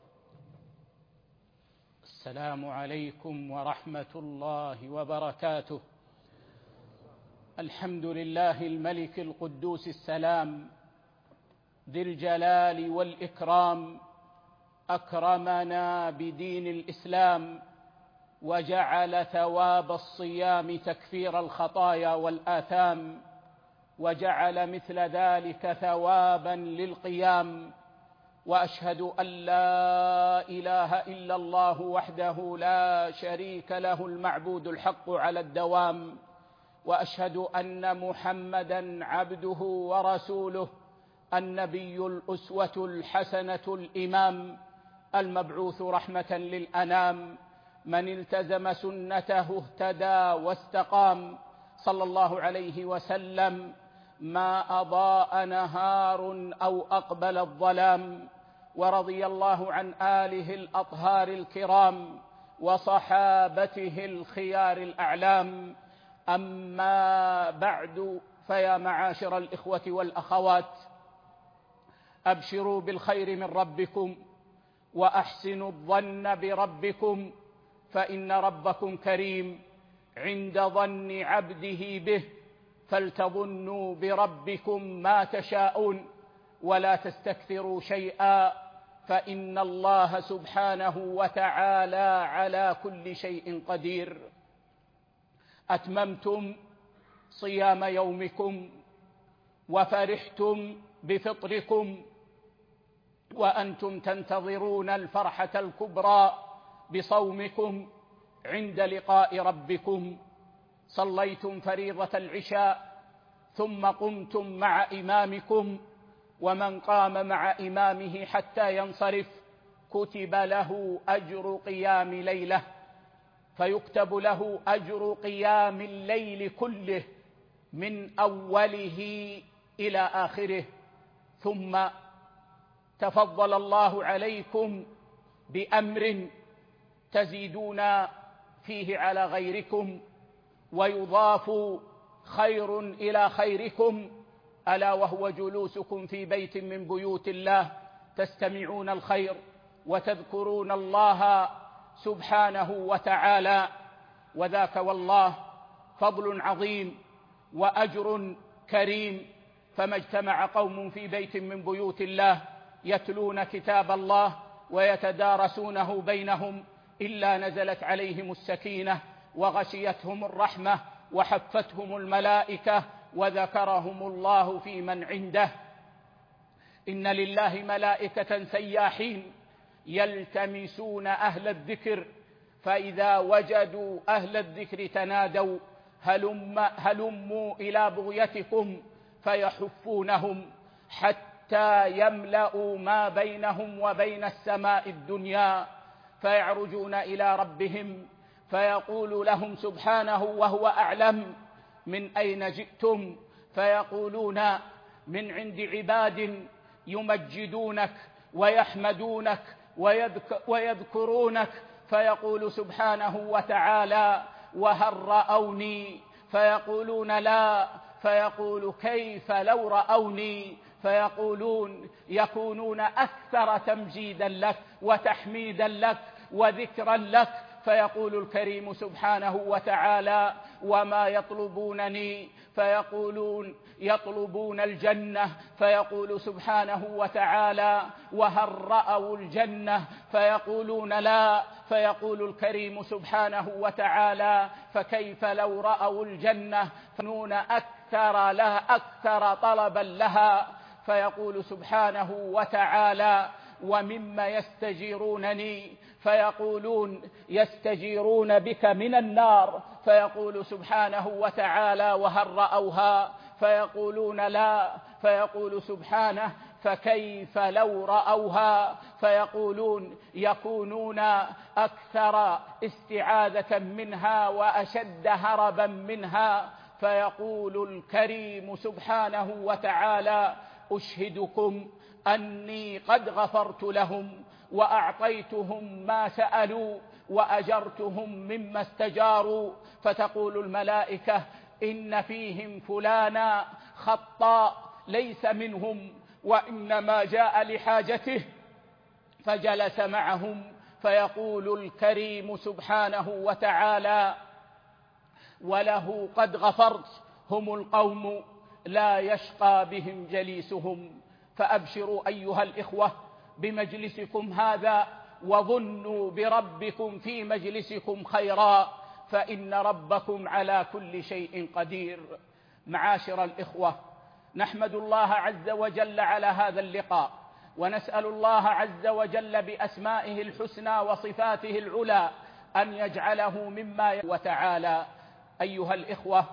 السلام عليكم ورحمة الله وبركاته. الحمد لله الملك القدوس السلام ذي الجلال والإكرام، أكرمنا بدين الإسلام وجعل ثواب الصيام تكفير الخطايا والآثام، وجعل مثل ذلك ثوابا للقيام. وأشهد أن لا إله إلا الله وحده لا شريك له المعبود الحق على الدوام، وأشهد أن محمدا عبده ورسوله النبي الأسوة الحسنة الإمام المبعوث رحمة للأنام، من التزم سنته اهتدى واستقام، صلى الله عليه وسلم ما أضاء نهار أو أقبل الظلام. ورضي الله عن آله الأطهار الكرام وصحابته الخيار الأعلام. أما بعد، فيا معاشر الإخوة والأخوات، أبشروا بالخير من ربكم وأحسنوا الظن بربكم، فإن ربكم كريم عند ظن عبده به، فلتظنوا بربكم ما تشاءون ولا تستكثروا شيئا، فإن الله سبحانه وتعالى على كل شيء قدير. أتممتم صيام يومكم وفرحتم بفطركم وأنتم تنتظرون الفرحة الكبرى بصومكم عند لقاء ربكم. صليتم فريضة العشاء ثم قمتم مع إمامكم، ومن قام مع إمامه حتى ينصرف كتب له أجر قيام ليلة، فيكتب له أجر قيام الليل كله من أوله إلى آخره. ثم تفضل الله عليكم بأمر تزيدون فيه على غيركم ويضاف خير إلى خيركم، ألا وهو جلوسكم في بيت من بيوت الله تستمعون الخير وتذكرون الله سبحانه وتعالى، وذاك والله فضل عظيم وأجر كريم. فما اجتمع قوم في بيت من بيوت الله يتلون كتاب الله ويتدارسونه بينهم إلا نزلت عليهم السكينة وغشيتهم الرحمة وحفتهم الملائكة وذكرهم الله في من عنده. إن لله ملائكة سياحين يلتمسون أهل الذكر، فإذا وجدوا أهل الذكر تنادوا هلم هلموا إلى بغيتكم، فيحفونهم حتى يملأوا ما بينهم وبين السماء الدنيا، فيعرجون إلى ربهم فيقول لهم سبحانه وهو أعلم: من أين جئتم؟ فيقولون: من عند عباد يمجدونك ويحمدونك ويذكرونك. فيقول سبحانه وتعالى: وهل رأوني؟ فيقولون: لا. فيقول: كيف لو رأوني؟ فيقولون يكونون أكثر تمجيدا لك وتحميدا لك وذكرا لك. فيقول الكريم سبحانه وتعالى: وما يطلبونني؟ فيقولون: يطلبون الجنة. فيقول سبحانه وتعالى: وهل رأوا الجنة؟ فيقولون: لا. فيقول الكريم سبحانه وتعالى: فكيف لو رأوا الجنة؟ فنون أكثر لها أكثر طلبا لها. فيقول سبحانه وتعالى: ومما يستجيرونني؟ فيقولون: يستجيرون بك من النار. فيقول سبحانه وتعالى: وهل رأوها؟ فيقولون: لا. فيقول سبحانه: فكيف لو رأوها؟ فيقولون: يكونون أكثر استعاذة منها وأشد هربا منها. فيقول الكريم سبحانه وتعالى: أشهدكم أني قد غفرت لهم وأعطيتهم ما سألوا وأجرتهم مما استجاروا. فتقول الملائكة: إن فيهم فلانا خطاء ليس منهم وإنما جاء لحاجته. فجلس معهم. فيقول الكريم سبحانه وتعالى: وله قد غفرت. هم القوم لا يشقى بهم جليسهم. فأبشروا أيها الإخوة بمجلسكم هذا، وظنوا بربكم في مجلسكم خيرا، فإن ربكم على كل شيء قدير. معاشر الإخوة، نحمد الله عز وجل على هذا اللقاء، ونسأل الله عز وجل بأسمائه الحسنى وصفاته العلى أن يجعله مما وتعالى. أيها الإخوة،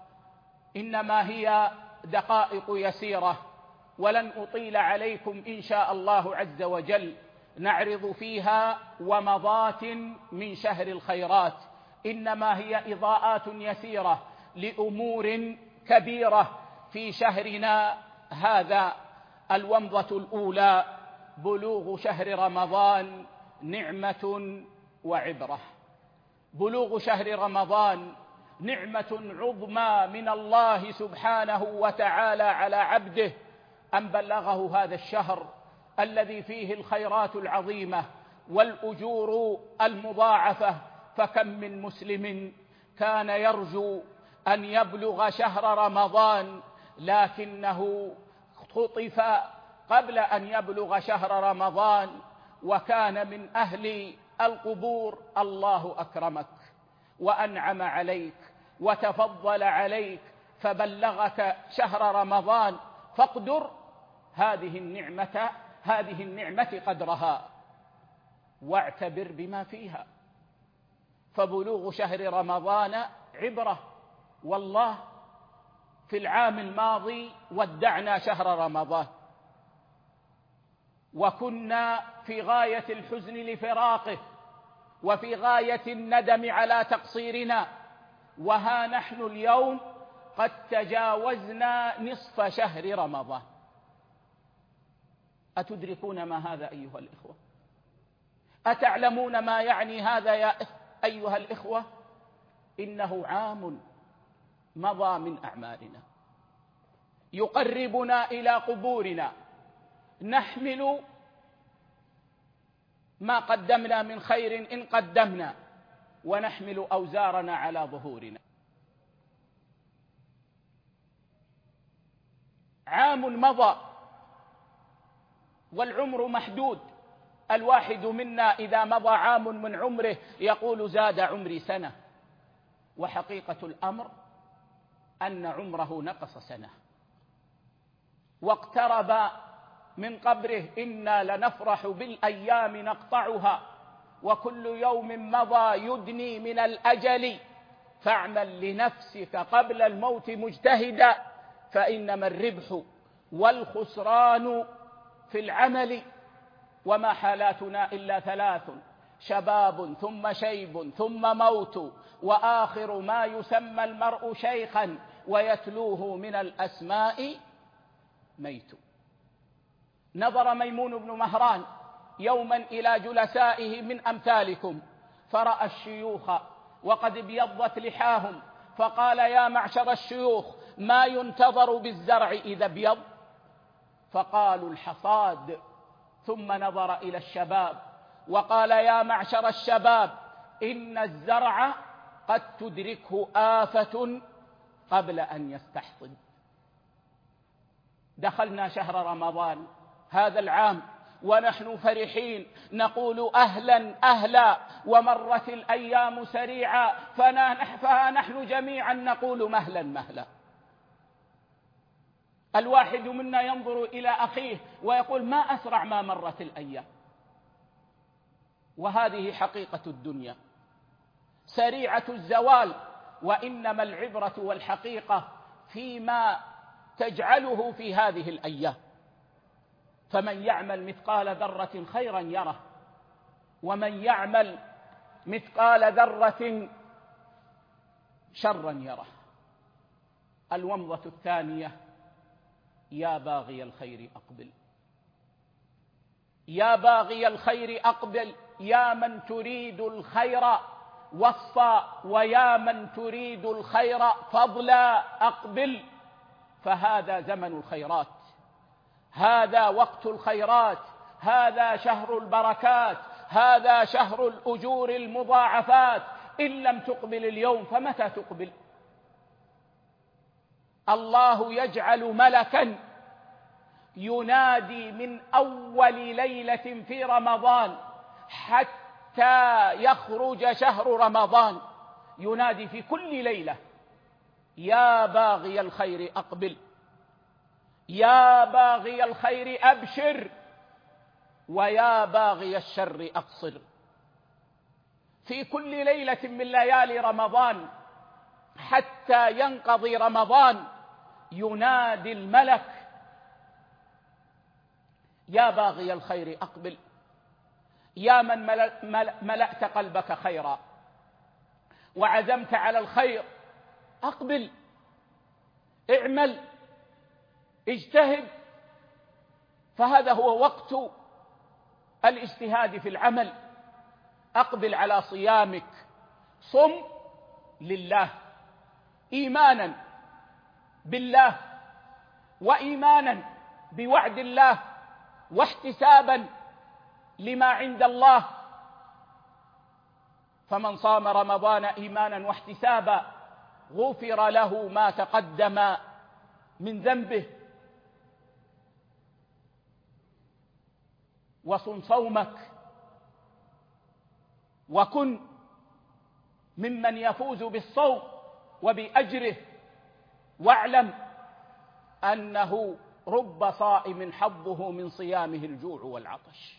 إنما هي دقائق يسيرة ولن أطيل عليكم إن شاء الله عز وجل، نعرض فيها ومضات من شهر الخيرات. إنما هي إضاءات يسيرة لأمور كبيرة في شهرنا هذا. الومضة الأولى: بلوغ شهر رمضان نعمة وعبرة. بلوغ شهر رمضان نعمة عظمى من الله سبحانه وتعالى على عبده، أن بلغه هذا الشهر الذي فيه الخيرات العظيمة والأجور المضاعفة. فكم من مسلم كان يرجو أن يبلغ شهر رمضان لكنه خطف قبل أن يبلغ شهر رمضان، وكان من أهل القبور. الله أكرمك وأنعم عليك وتفضل عليك فبلغك شهر رمضان، فاقدر هذه النعمة هذه النعمة قدرها واعتبر بما فيها. فبلوغ شهر رمضان عبرة. والله في العام الماضي ودعنا شهر رمضان وكنا في غاية الحزن لفراقه وفي غاية الندم على تقصيرنا، وها نحن اليوم قد تجاوزنا نصف شهر رمضان. أتدركون ما هذا أيها الإخوة؟ أتعلمون ما يعني هذا يا أيها الإخوة؟ إنه عام مضى من أعمالنا يقربنا إلى قبورنا، نحمل ما قدمنا من خير إن قدمنا، ونحمل أوزارنا على ظهورنا. عام مضى والعمر محدود. الواحد منا إذا مضى عام من عمره يقول: زاد عمري سنة، وحقيقة الأمر أن عمره نقص سنة واقترب من قبره. إنا لنفرح بالأيام نقطعها، وكل يوم مضى يدني من الأجل، فاعمل لنفسك قبل الموت مجتهدا، فإنما الربح والخسران في العمل، وما حالاتنا إلا ثلاث: شباب ثم شيب ثم موت، وآخر ما يسمى المرء شيخا ويتلوه من الأسماء ميت. نظر ميمون بن مهران يوما إلى جلسائه من أمثالكم فرأى الشيوخ وقد ابيضت لحاهم، فقال: يا معشر الشيوخ، ما ينتظر بالزرع إذا ابيض؟ فقالوا: الحصاد. ثم نظر إلى الشباب وقال: يا معشر الشباب، إن الزرع قد تدركه آفة قبل أن يستحصد. دخلنا شهر رمضان هذا العام ونحن فرحين نقول أهلا أهلا، ومرت الأيام سريعا، فنحن جميعا نقول مهلا مهلا. الواحد منا ينظر إلى أخيه ويقول: ما أسرع ما مرت الأيام. وهذه حقيقة الدنيا سريعة الزوال، وإنما العبرة والحقيقة فيما تجعله في هذه الأيام. فمن يعمل مثقال ذرة خيرا يره، ومن يعمل مثقال ذرة شرا يره. الومضة الثانية: يا باغي الخير أقبل، يا باغي الخير أقبل، يا من تريد الخير وصفا، ويا من تريد الخير فضلا أقبل، فهذا زمن الخيرات، هذا وقت الخيرات، هذا شهر البركات، هذا شهر الأجور المضاعفات. إن لم تقبل اليوم فمتى تقبل؟ الله يجعل ملكا ينادي من أول ليلة في رمضان حتى يخرج شهر رمضان، ينادي في كل ليلة: يا باغي الخير أقبل، يا باغي الخير أبشر، ويا باغي الشر أقصر. في كل ليلة من ليالي رمضان حتى ينقضي رمضان ينادي الملك: يا باغي الخير أقبل، يا من ملأت قلبك خيرا وعزمت على الخير أقبل، اعمل، اجتهد، فهذا هو وقت الاجتهاد في العمل. أقبل على صيامك، صم لله، إيمانا بالله، وإيمانا بوعد الله، واحتسابا لما عند الله. فمن صام رمضان إيمانا واحتسابا غفر له ما تقدم من ذنبه. وصم صومك وكن ممن يفوز بالصوم وبأجره، واعلم أنه رب صائم حظه من صيامه الجوع والعطش.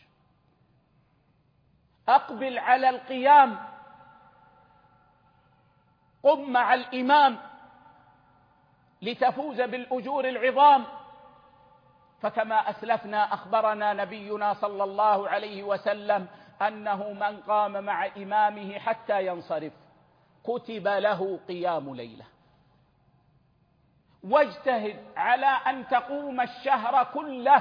أقبل على القيام، قم مع الإمام لتفوز بالأجور العظام. فكما أسلفنا أخبرنا نبينا صلى الله عليه وسلم أنه من قام مع إمامه حتى ينصرف كتب له قيام ليلة. واجتهد على أن تقوم الشهر كله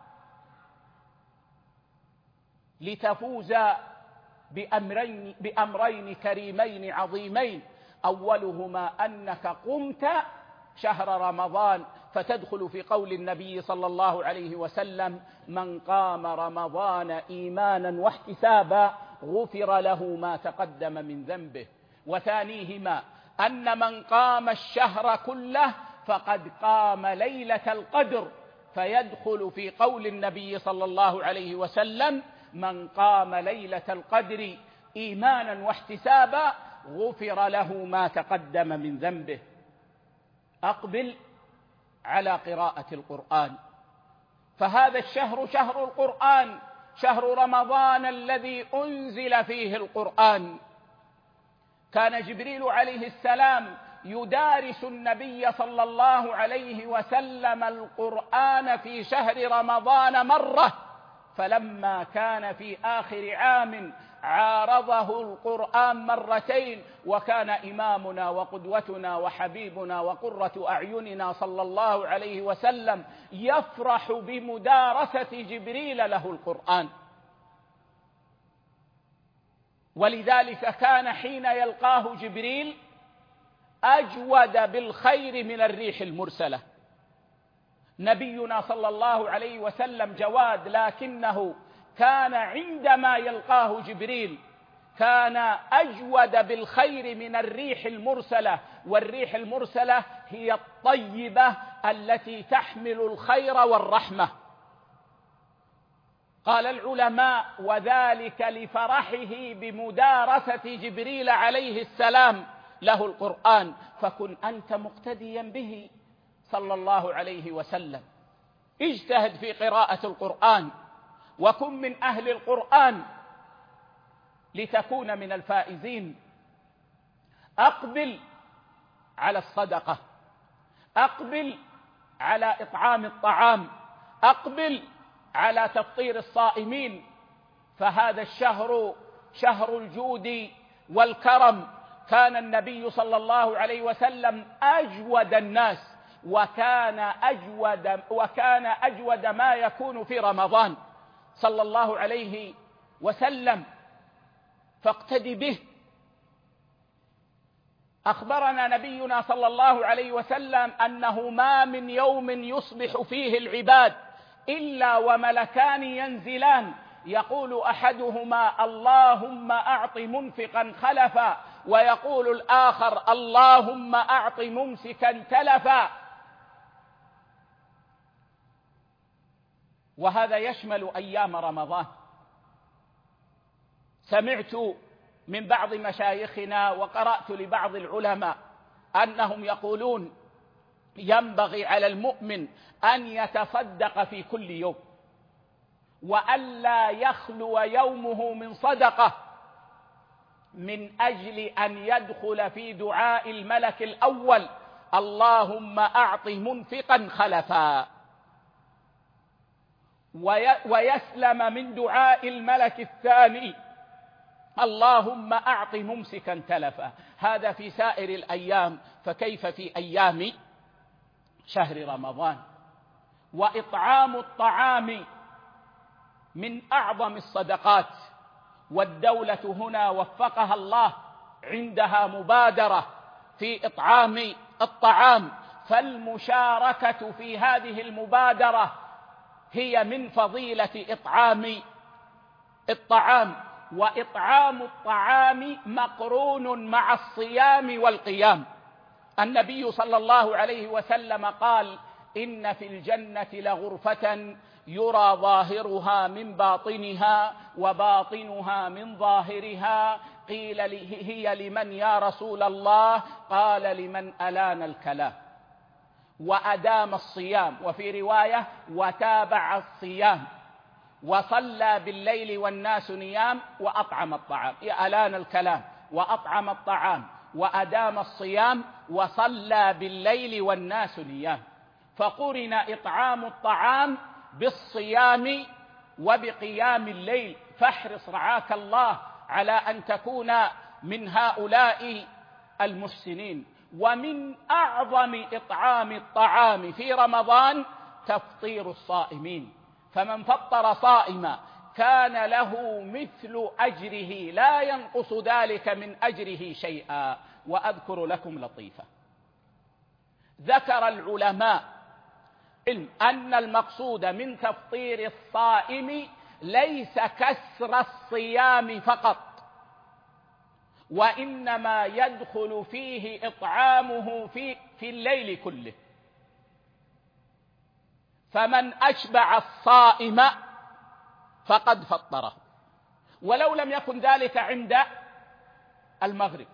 لتفوز بأمرين, بأمرين كريمين عظيمين، أولهما أنك قمت شهر رمضان فتدخل في قول النبي صلى الله عليه وسلم: من قام رمضان إيمانا واحتسابا غفر له ما تقدم من ذنبه. وثانيهما أن من قام الشهر كله فقد قام ليلة القدر، فيدخل في قول النبي صلى الله عليه وسلم: من قام ليلة القدر إيمانا واحتسابا غفر له ما تقدم من ذنبه. أقبل على قراءة القرآن، فهذا الشهر شهر القرآن، شهر رمضان الذي أنزل فيه القرآن. كان جبريل عليه السلام يدارس النبي صلى الله عليه وسلم القرآن في شهر رمضان مرة، فلما كان في آخر عام عارضه القرآن مرتين، وكان إمامنا وقدوتنا وحبيبنا وقرة أعيننا صلى الله عليه وسلم يفرح بمدارسة جبريل له القرآن. ولذلك كان حين يلقاه جبريل أجود بالخير من الريح المرسلة. نبينا صلى الله عليه وسلم جواد، لكنه كان عندما يلقاه جبريل كان أجود بالخير من الريح المرسلة، والريح المرسلة هي الطيبة التي تحمل الخير والرحمة. قال العلماء: وذلك لفرحه بمدارسة جبريل عليه السلام له القرآن، فكن أنت مقتديا به صلى الله عليه وسلم. اجتهد في قراءة القرآن وكن من أهل القرآن لتكون من الفائزين. أقبل على الصدقة، أقبل على إطعام الطعام، أقبل على تفطير الصائمين، فهذا الشهر شهر الجود والكرم. كان النبي صلى الله عليه وسلم أجود الناس، وكان أجود, وكان أجود ما يكون في رمضان صلى الله عليه وسلم، فاقتدي به. أخبرنا نبينا صلى الله عليه وسلم أنه ما من يوم يصبح فيه العباد إلا وملكان ينزلان، يقول أحدهما: اللهم أعط منفقا خلفا، ويقول الآخر: اللهم أعط ممسكا تلفا. وهذا يشمل أيام رمضان. سمعت من بعض مشايخنا وقرأت لبعض العلماء أنهم يقولون: ينبغي على المؤمن أن يتصدق في كل يوم، وألا يخلو يومه من صدقة، من أجل أن يدخل في دعاء الملك الأول: اللهم أعط منفقا خلفا، ويسلم من دعاء الملك الثاني: اللهم أعط ممسكا تلفا. هذا في سائر الأيام، فكيف في أيام شهر رمضان؟ وإطعام الطعام من أعظم الصدقات، والدولة هنا وفقها الله عندها مبادرة في إطعام الطعام، فالمشاركة في هذه المبادرة هي من فضيلة إطعام الطعام. وإطعام الطعام مقرون مع الصيام والقيام. النبي صلى الله عليه وسلم قال: إن في الجنة لغرفة يرى ظاهرها من باطنها وباطنها من ظاهرها. قيل: هي لمن يا رسول الله؟ قال: لمن ألان الكلام وأدام الصيام، وفي رواية: وتابع الصيام، وصلى بالليل والناس نيام، وأطعم الطعام. ألان الكلام وأطعم الطعام وأدام الصيام وصلى بالليل والناس نيام. فقرن إطعام الطعام بالصيام وبقيام الليل، فاحرص رعاك الله على أن تكون من هؤلاء المحسنين. ومن أعظم إطعام الطعام في رمضان تفطير الصائمين، فمن فطر صائما كان له مثل أجره لا ينقص ذلك من أجره شيئا. وأذكر لكم لطيفة: ذكر العلماء أن المقصود من تفطير الصائم ليس كسر الصيام فقط، وإنما يدخل فيه إطعامه في, في الليل كله. فمن أشبع الصائم فقد فطره، ولو لم يكن ذلك عند المغرب.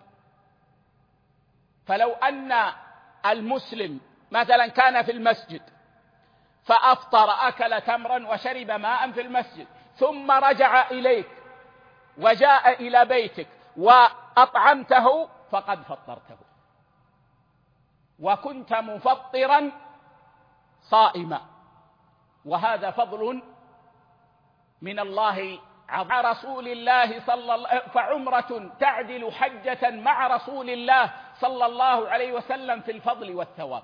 فلو أن المسلم مثلا كان في المسجد فأفطر، أكل تمرا وشرب ماء في المسجد، ثم رجع إليك وجاء إلى بيتك وأطعمته، فقد فطرته وكنت مفطرا صائما. وهذا فضل من الله مع رسول الله صلى الله فعمرة تعدل حجة مع رسول الله صلى الله عليه وسلم في الفضل والثواب.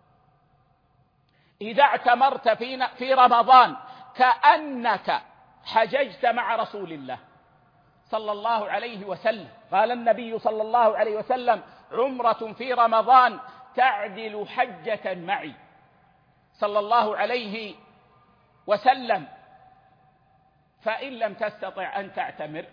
إذا اعتمرت في في رمضان كأنك حججت مع رسول الله صلى الله عليه وسلم. قال النبي صلى الله عليه وسلم: عمرة في رمضان تعدل حجة معي صلى الله عليه وسلم. فإن لم تستطع أن تعتمر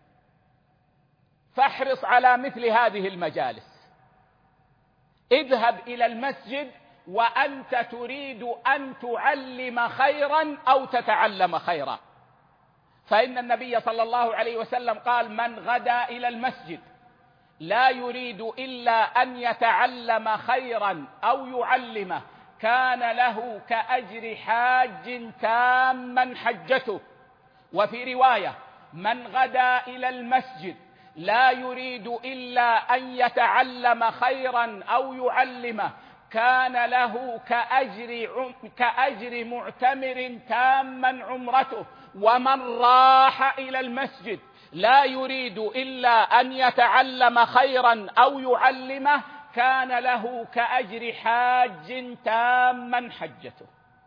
فاحرص على مثل هذه المجالس. اذهب إلى المسجد وأنت تريد أن تعلم خيرا أو تتعلم خيرا، فإن النبي صلى الله عليه وسلم قال: من غدا إلى المسجد لا يريد إلا أن يتعلم خيرا أو يعلمه كان له كأجر حاج تاما حجته. وفي رواية: من غدا إلى المسجد لا يريد إلا أن يتعلم خيرا أو يعلمه كان له كأجر, كأجر معتمر تاما عمرته. ومن راح إلى المسجد لا يريد إلا أن يتعلم خيرا أو يعلمه كان له كأجر حاج تاما حجته.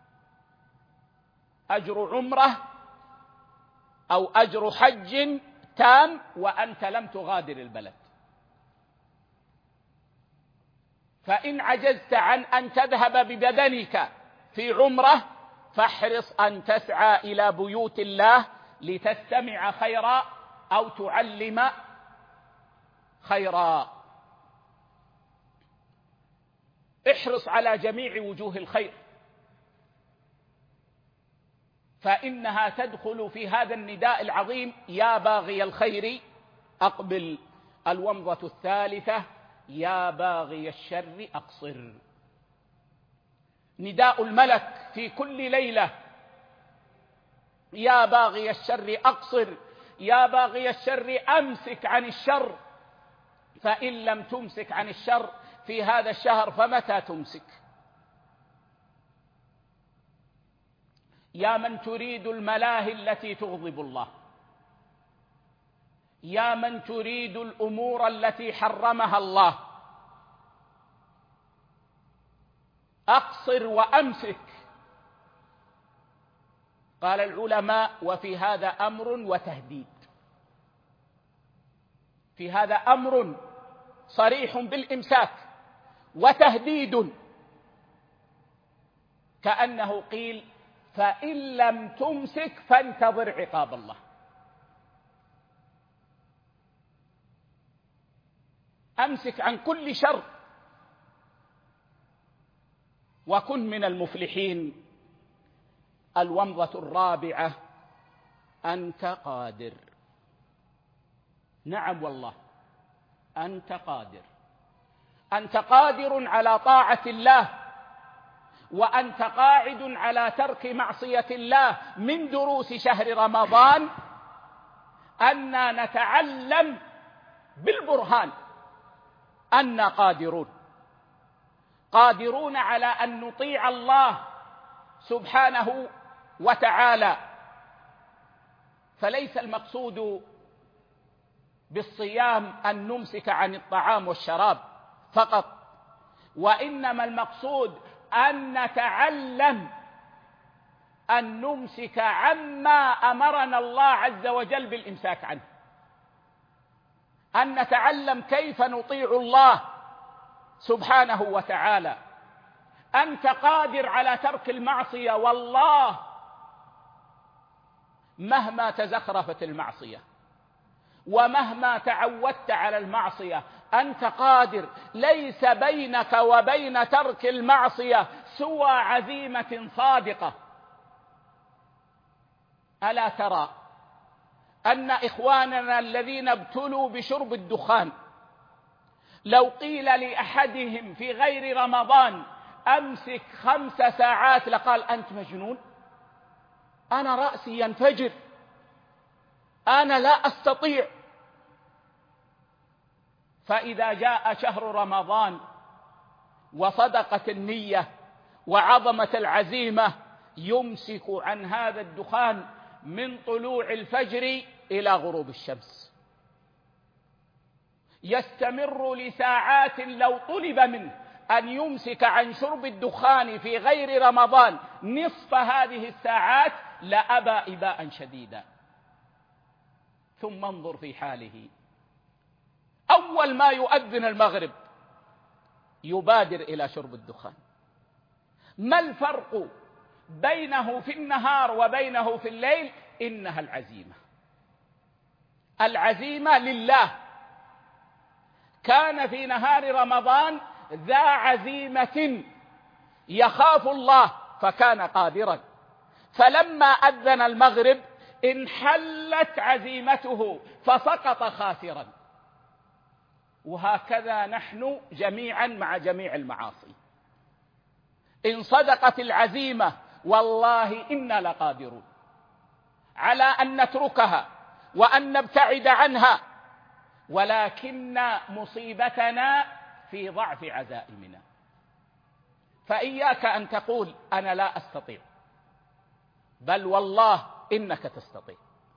أجر عمره أو أجر حج تام وأنت لم تغادر البلد. فإن عجزت عن أن تذهب ببدنك في عمره فاحرص أن تسعى إلى بيوت الله لتستمع خيرا أو تعلم خيرا. احرص على جميع وجوه الخير، فإنها تدخل في هذا النداء العظيم: يا باغي الخير أقبل. الومضة الثالثة: يا باغي الشر أقصر. نداء الملك في كل ليلة: يا باغي الشر أقصر، يا باغي الشر أمسك عن الشر. فإن لم تمسك عن الشر في هذا الشهر فمتى تمسك؟ يا من تريد الملاهي التي تغضب الله، يا من تريد الأمور التي حرمها الله، أقصر وأمسك. قال العلماء: وفي هذا أمر وتهديد. في هذا أمر صريح بالإمساك وتهديد، كأنه قيل: فإن لم تمسك فانتظر عقاب الله. أمسك عن كل شر وكن من المفلحين. الومضة الرابعة: أنت قادر. نعم والله، أنت قادر. أنت قادر على طاعة الله، وأنت قاعد على ترك معصية الله. من دروس شهر رمضان أننا نتعلم بالبرهان أننا قادرون، قادرون على أن نطيع الله سبحانه وتعالى. فليس المقصود بالصيام أن نمسك عن الطعام والشراب فقط، وإنما المقصود أن نتعلم أن نمسك عما أمرنا الله عز وجل بالإمساك عنه، أن نتعلم كيف نطيع الله سبحانه وتعالى. أنت قادر على ترك المعصية، والله مهما تزخرفت المعصية ومهما تعودت على المعصية أنت قادر. ليس بينك وبين ترك المعصية سوى عزيمة صادقة. ألا ترى أن إخواننا الذين ابتلوا بشرب الدخان لو قيل لأحدهم في غير رمضان أمسك خمس ساعات لقال: أنت مجنون، أنا رأسي ينفجر، أنا لا أستطيع. فإذا جاء شهر رمضان وصدقت النية وعظمت العزيمة يمسك عن هذا الدخان من طلوع الفجر إلى غروب الشمس، يستمر لساعات. لو طلب منه أن يمسك عن شرب الدخان في غير رمضان نصف هذه الساعات لأبى إباء شديدا. ثم انظر في حاله، أول ما يؤذن المغرب يبادر إلى شرب الدخان. ما الفرق بينه في النهار وبينه في الليل؟ إنها العزيمة. العزيمة لله. كان في نهار رمضان ذا عزيمة يخاف الله فكان قادرا، فلما أذن المغرب انحلت عزيمته فسقط خاسرا. وهكذا نحن جميعا مع جميع المعاصي، إن صدقت العزيمة والله إنا لقادرون على أن نتركها وأن نبتعد عنها، ولكن مصيبتنا في ضعف عزائمنا. فإياك أن تقول أنا لا أستطيع، بل والله إنك تستطيع،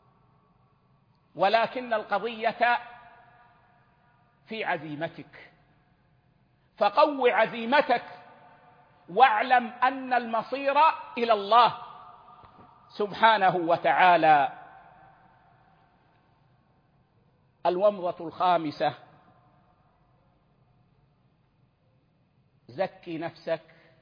ولكن القضية في عزيمتك. فقو عزيمتك واعلم أن المصير إلى الله سبحانه وتعالى. الومضة الخامسة: زكي نفسك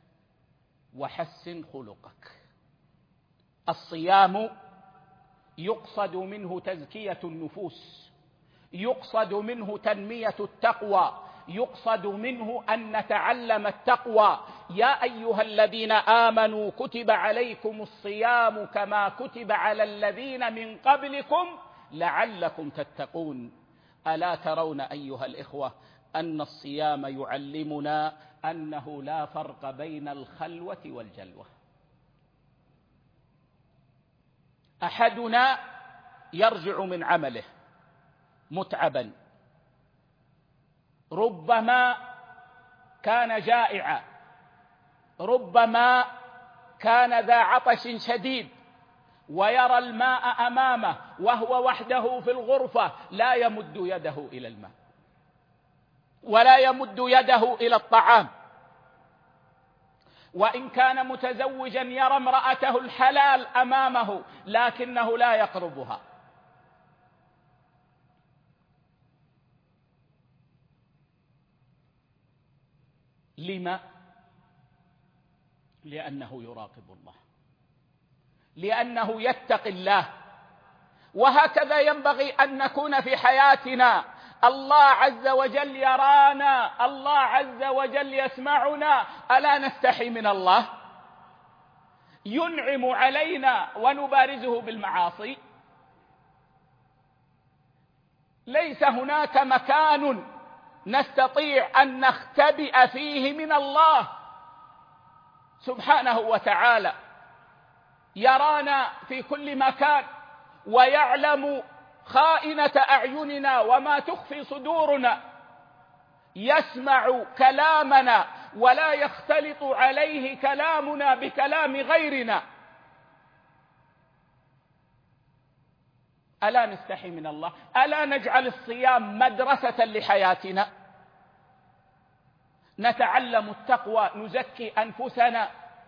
وحسن خلقك. الصيام يقصد منه تزكية النفوس، يقصد منه تنمية التقوى، يقصد منه أن نتعلم التقوى. يا أيها الذين آمنوا كتب عليكم الصيام كما كتب على الذين من قبلكم لعلكم تتقون. ألا ترون أيها الإخوة أن الصيام يعلمنا أنه لا فرق بين الخلوة والجلوة؟ أحدنا يرجع من عمله متعبا، ربما كان جائعا، ربما كان ذا عطش شديد، ويرى الماء أمامه وهو وحده في الغرفة، لا يمد يده إلى الماء ولا يمد يده إلى الطعام. وإن كان متزوجا يرى امرأته الحلال أمامه لكنه لا يقربها. لما؟ لأنه يراقب الله، لأنه يتقي الله. وهكذا ينبغي أن نكون في حياتنا. الله عز وجل يرانا، الله عز وجل يسمعنا، ألا نستحي من الله؟ ينعم علينا ونبارزه بالمعاصي. ليس هناك مكان نستطيع أن نختبئ فيه من الله سبحانه وتعالى. يرانا في كل مكان ويعلم خائنة أعيننا وما تخفي صدورنا، يسمع كلامنا ولا يختلط عليه كلامنا بكلام غيرنا. ألا نستحي من الله؟ ألا نجعل الصيام مدرسة لحياتنا؟ نتعلم التقوى، نزكي أنفسنا،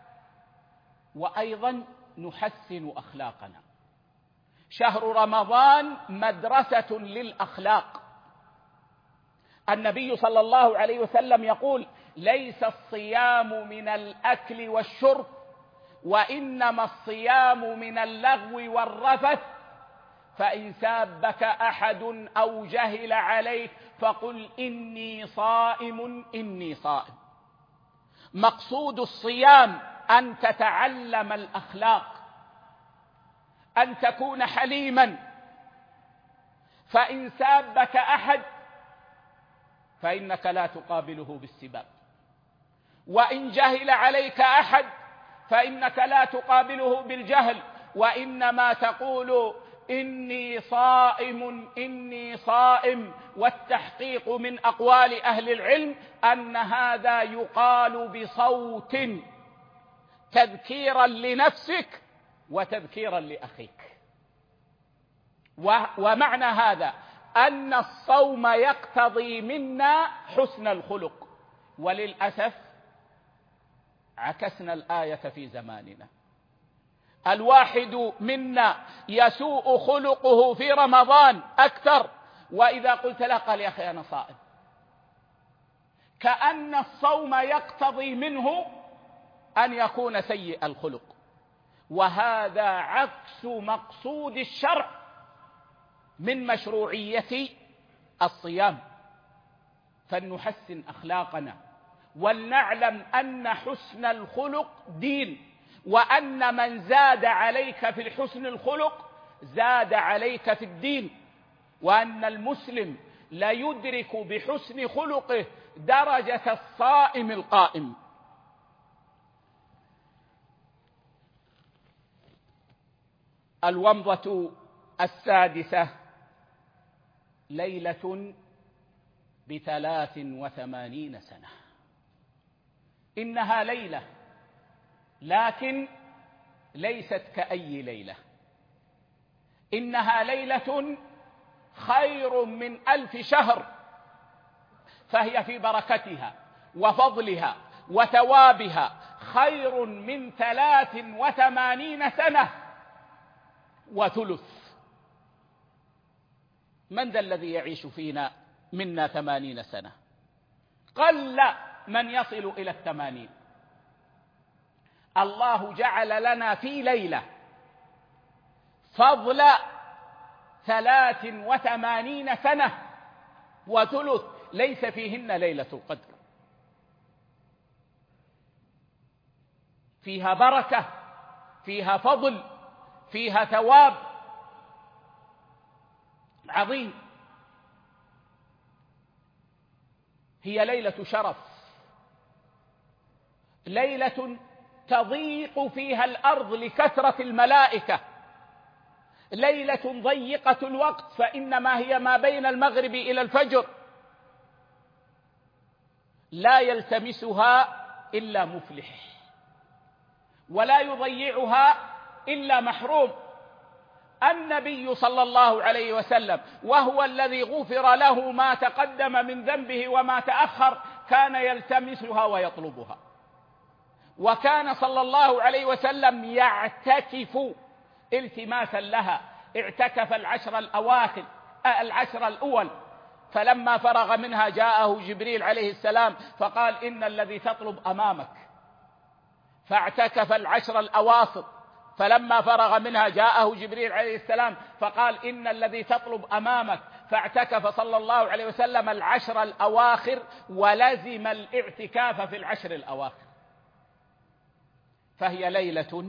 وأيضا نحسن أخلاقنا. شهر رمضان مدرسة للأخلاق. النبي صلى الله عليه وسلم يقول: ليس الصيام من الأكل والشرب، وإنما الصيام من اللغو والرفث، فإن سابك أحد أو جهل عليك فقل إني صائم إني صائم. مقصود الصيام أن تتعلم الأخلاق، أن تكون حليما. فإن سابك أحد فإنك لا تقابله بالسباب، وإن جهل عليك أحد فإنك لا تقابله بالجهل، وإنما تقول إني صائم إني صائم. والتحقيق من أقوال أهل العلم أن هذا يقال بصوت تذكيرا لنفسك وتذكيرا لأخيك. ومعنى هذا أن الصوم يقتضي منا حسن الخلق، وللأسف عكسنا الآية في زماننا. الواحد منا يسوء خلقه في رمضان أكثر، وإذا قلت له قال يا أخي أنا صائم، كأن الصوم يقتضي منه أن يكون سيء الخلق، وهذا عكس مقصود الشرع من مشروعية الصيام. فلنحسن أخلاقنا، ولنعلم أن حسن الخلق دين، وأن من زاد عليك في الحسن الخلق زاد عليك في الدين، وأن المسلم لا يدرك بحسن خلقه درجة الصائم القائم. الومضة السادسة: ليلة بثلاث وثمانين سنة. إنها ليلة، لكن ليست كأي ليلة. إنها ليلة خير من ألف شهر، فهي في بركتها وفضلها وثوابها خير من ثلاث وثمانين سنة وثلث. من ذا الذي يعيش فينا منا ثمانين سنة؟ قل من يصل إلى الثمانين. الله جعل لنا في ليلة فضل ثلاث وثمانين سنة وثلث ليس فيهن ليلة القدر. فيها بركة، فيها فضل، فيها ثواب عظيم. هي ليلة شرف، ليلة تضيق فيها الأرض لكثرة الملائكة، ليلة ضيقة الوقت، فإنما هي ما بين المغرب إلى الفجر، لا يلتمسها إلا مفلح، ولا يضيعها إلا محروم. النبي صلى الله عليه وسلم وهو الذي غفر له ما تقدم من ذنبه وما تأخر كان يلتمسها ويطلبها، وكان صلى الله عليه وسلم يعتكف التماسا لها. اعتكف العشر الأواخر العشر الأول، فلما فرغ منها جاءه جبريل عليه السلام فقال إن الذي تطلب أمامك، فاعتكف العشر الأواخر، فلما فرغ منها جاءه جبريل عليه السلام فقال إن الذي تطلب أمامك، فاعتكف صلى الله عليه وسلم العشر الأواخر ولزم الاعتكاف في العشر الأواخر. فهي ليلة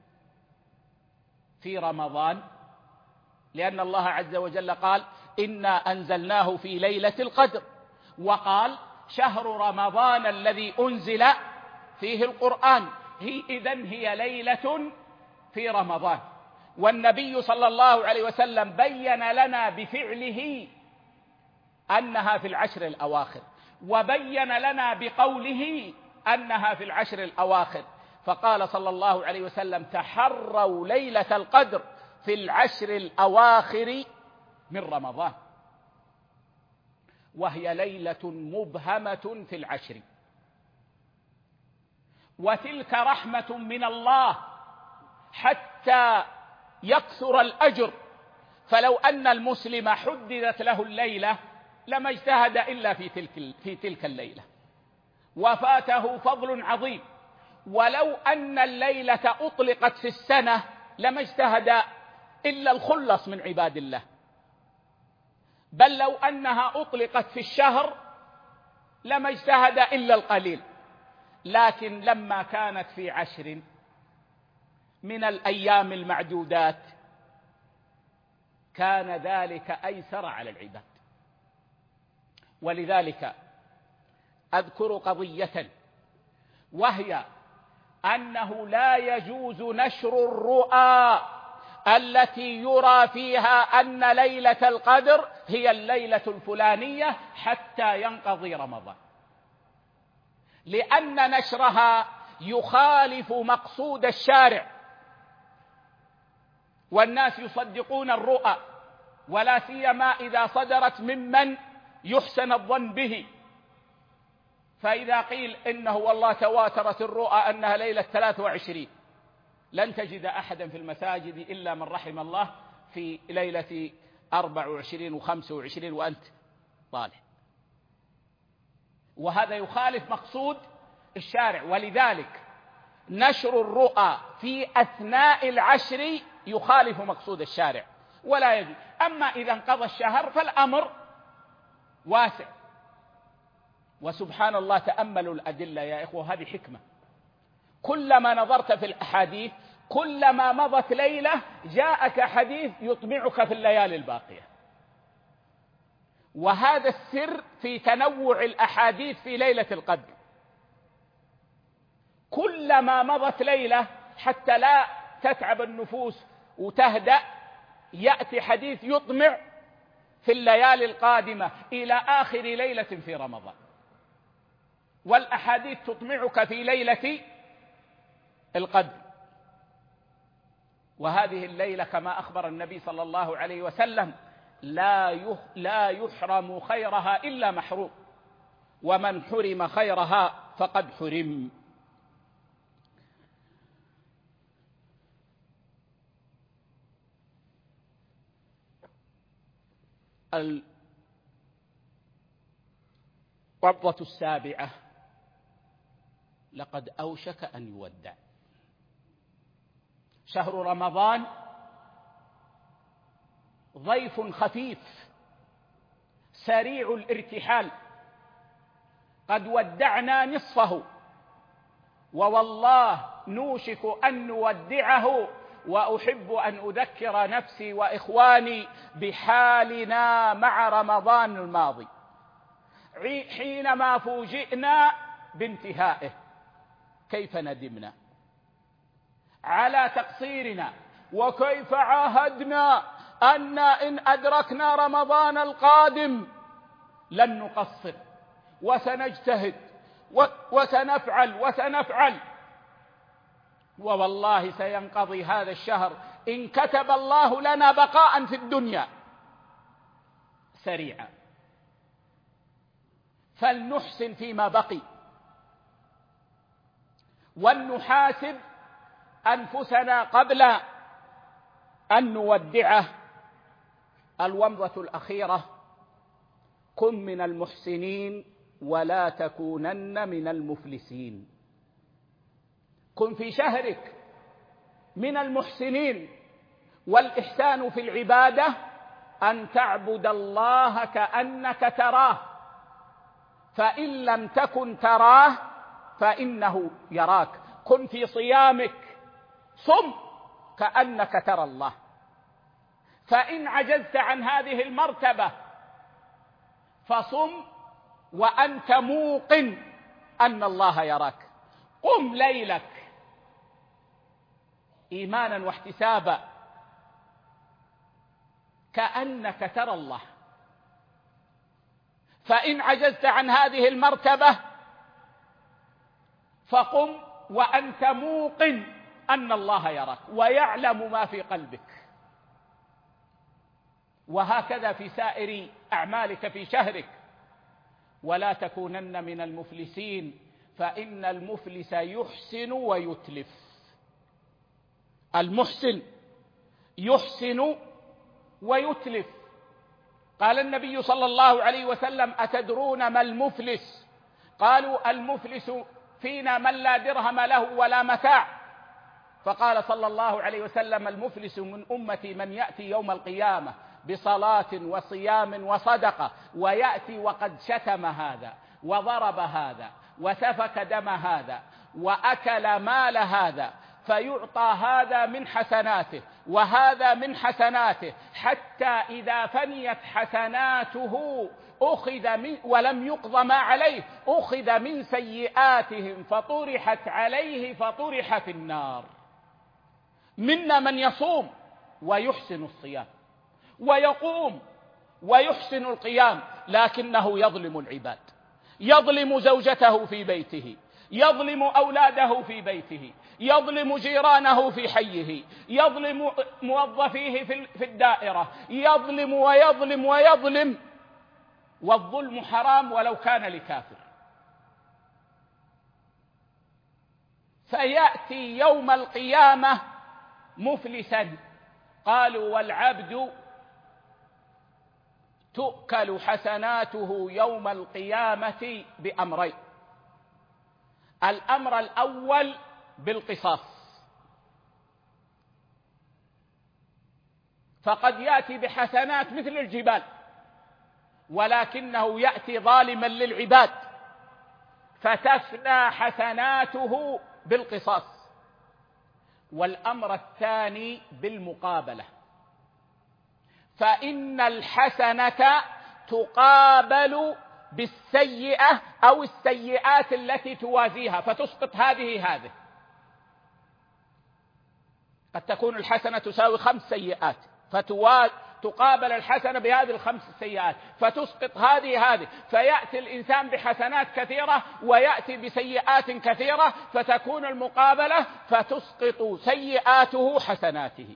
في رمضان، لأن الله عز وجل قال إنا أنزلناه في ليلة القدر، وقال شهر رمضان الذي أنزل فيه القرآن. هي إذن هي ليلة في رمضان، والنبي صلى الله عليه وسلم بين لنا بفعله أنها في العشر الأواخر، وبين لنا بقوله أنها في العشر الأواخر، فقال صلى الله عليه وسلم تحروا ليلة القدر في العشر الأواخر من رمضان، وهي ليلة مبهمة في العشر، وتلك رحمة من الله حتى يكثر الأجر. فلو أن المسلم حددت له الليلة لما اجتهد إلا في تلك, في تلك الليلة وفاته فضل عظيم، ولو أن الليلة أطلقت في السنة لما اجتهد إلا الخلص من عباد الله، بل لو أنها أطلقت في الشهر لما اجتهد إلا القليل، لكن لما كانت في عشر من الأيام المعدودات كان ذلك أيسر على العباد. ولذلك أذكر قضية، وهي أنه لا يجوز نشر الرؤى التي يرى فيها أن ليلة القدر هي الليلة الفلانية حتى ينقضي رمضان، لأن نشرها يخالف مقصود الشارع، والناس يصدقون الرؤى ولا سيما إذا صدرت ممن يحسن الظن به. فإذا قيل إنه والله تواترت الرؤى أنها ليلة ثلاثة وعشرين، لن تجد أحدا في المساجد إلا من رحم الله في ليلة أربع وعشرين وخمس وعشرين وأنت طالع، وهذا يخالف مقصود الشارع. ولذلك نشر الرؤى في أثناء العشر يخالف مقصود الشارع ولا يجوز. أما إذا انقضى الشهر فالأمر واسع. وسبحان الله، تأملوا الأدلة يا إخوة، هذه حكمة. كلما نظرت في الأحاديث كلما مضت ليلة جاءك حديث يطمعك في الليالي الباقية. وهذا السر في تنوع الأحاديث في ليلة القدر. كلما مضت ليلة حتى لا تتعب النفوس وتهدأ يأتي حديث يطمع في الليالي القادمة إلى آخر ليلة في رمضان. والأحاديث تطمعك في ليلة القدر. وهذه الليلة كما أخبر النبي صلى الله عليه وسلم لا لا يحرم خيرها إلا محروم، ومن حرم خيرها فقد حرم. الوعظة السابعة: لقد أوشك أن يودع. شهر رمضان ضيف خفيف سريع الارتحال، قد ودعنا نصفه، ووالله نوشك أن نودعه. وأحب أن أذكر نفسي وإخواني بحالنا مع رمضان الماضي حينما فوجئنا بانتهائه، كيف ندمنا على تقصيرنا، وكيف عاهدنا أن إن أدركنا رمضان القادم لن نقصر وسنجتهد وسنفعل وسنفعل. ووالله سينقضي هذا الشهر إن كتب الله لنا بقاء في الدنيا سريعا. فلنحسن فيما بقي، ولنحاسب أنفسنا قبل أن نودعه. الومضة الأخيرة: كن من المحسنين ولا تكونن من المفلسين. كن في شهرك من المحسنين. والإحسان في العبادة أن تعبد الله كأنك تراه، فإن لم تكن تراه فإنه يراك. كن في صيامك صم كأنك ترى الله، فإن عجزت عن هذه المرتبة فصم وأنت موقن أن الله يراك. قم ليلك إيمانا واحتسابا كأنك ترى الله، فإن عجزت عن هذه المرتبة فقم وأنت موقن أن الله يراك ويعلم ما في قلبك. وهكذا في سائر أعمالك في شهرك. ولا تكونن من المفلسين، فإن المفلس يحسن ويتلف. المحسن يحسن ويتلف. قال النبي صلى الله عليه وسلم: أتدرون ما المفلس؟ قالوا: المفلس فينا من لا درهم له ولا متاع. فقال صلى الله عليه وسلم: المفلس من أمتي من يأتي يوم القيامة بصلاة وصيام وصدقة، ويأتي وقد شتم هذا وضرب هذا وسفك دم هذا وأكل مال هذا، فيعطى هذا من حسناته وهذا من حسناته، حتى إذا فنيت حسناته أخذ من ولم يقض ما عليه أخذ من سيئاتهم فطرحت عليه فطرح في النار. منا من يصوم ويحسن الصيام ويقوم ويحسن القيام، لكنه يظلم العباد، يظلم زوجته في بيته، يظلم أولاده في بيته، يظلم جيرانه في حيه، يظلم موظفيه في الدائرة، يظلم ويظلم ويظلم، والظلم حرام ولو كان لكافر. فيأتي يوم القيامة مفلسا. قالوا والعبد تؤكل حسناته يوم القيامة بأمرين: الأمر الأول بالقصاص، فقد يأتي بحسنات مثل الجبال ولكنه يأتي ظالما للعباد فتفنى حسناته بالقصاص. والأمر الثاني بالمقابلة، فإن الحسنة تقابل بالسيئة أو السيئات التي توازيها فتسقط هذه هذه. قد تكون الحسنة تساوي خمس سيئات فتقابل الحسنة بهذه الخمس سيئات فتسقط هذه هذه، فيأتي الإنسان بحسنات كثيرة ويأتي بسيئات كثيرة فتكون المقابلة فتسقط سيئاته حسناته.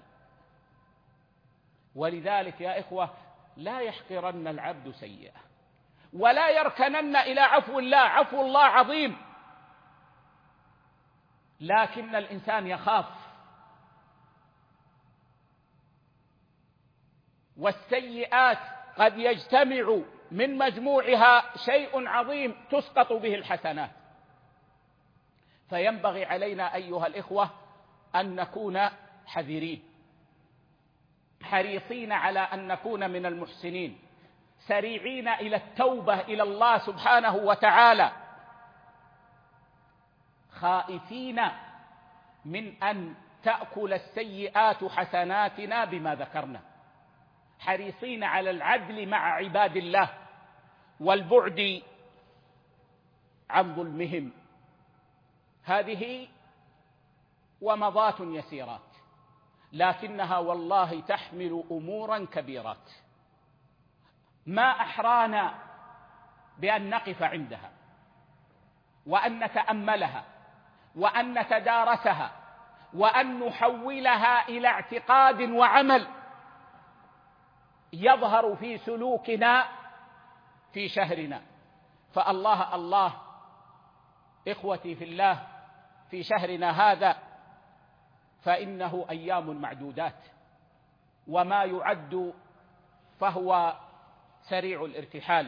ولذلك يا إخوة لا يحقرن العبد سيئة ولا يركنن إلى عفو الله، عفو الله عظيم، لكن الإنسان يخاف. والسيئات قد يجتمع من مجموعها شيء عظيم تسقط به الحسنات. فينبغي علينا أيها الإخوة أن نكون حذرين حريصين على أن نكون من المحسنين، سريعين إلى التوبة إلى الله سبحانه وتعالى، خائفين من أن تأكل السيئات حسناتنا بما ذكرنا، حريصين على العدل مع عباد الله والبعد عن ظلمهم. هذه ومضات يسيرات لكنها والله تحمل أمورا كبيرات، ما أحرانا بأن نقف عندها وأن نتأملها وأن نتدارسها وأن نحولها إلى اعتقاد وعمل يظهر في سلوكنا في شهرنا. فالله الله إخوتي في الله، في شهرنا هذا فإنه أيام معدودات، وما يعد فهو سريع الارتحال.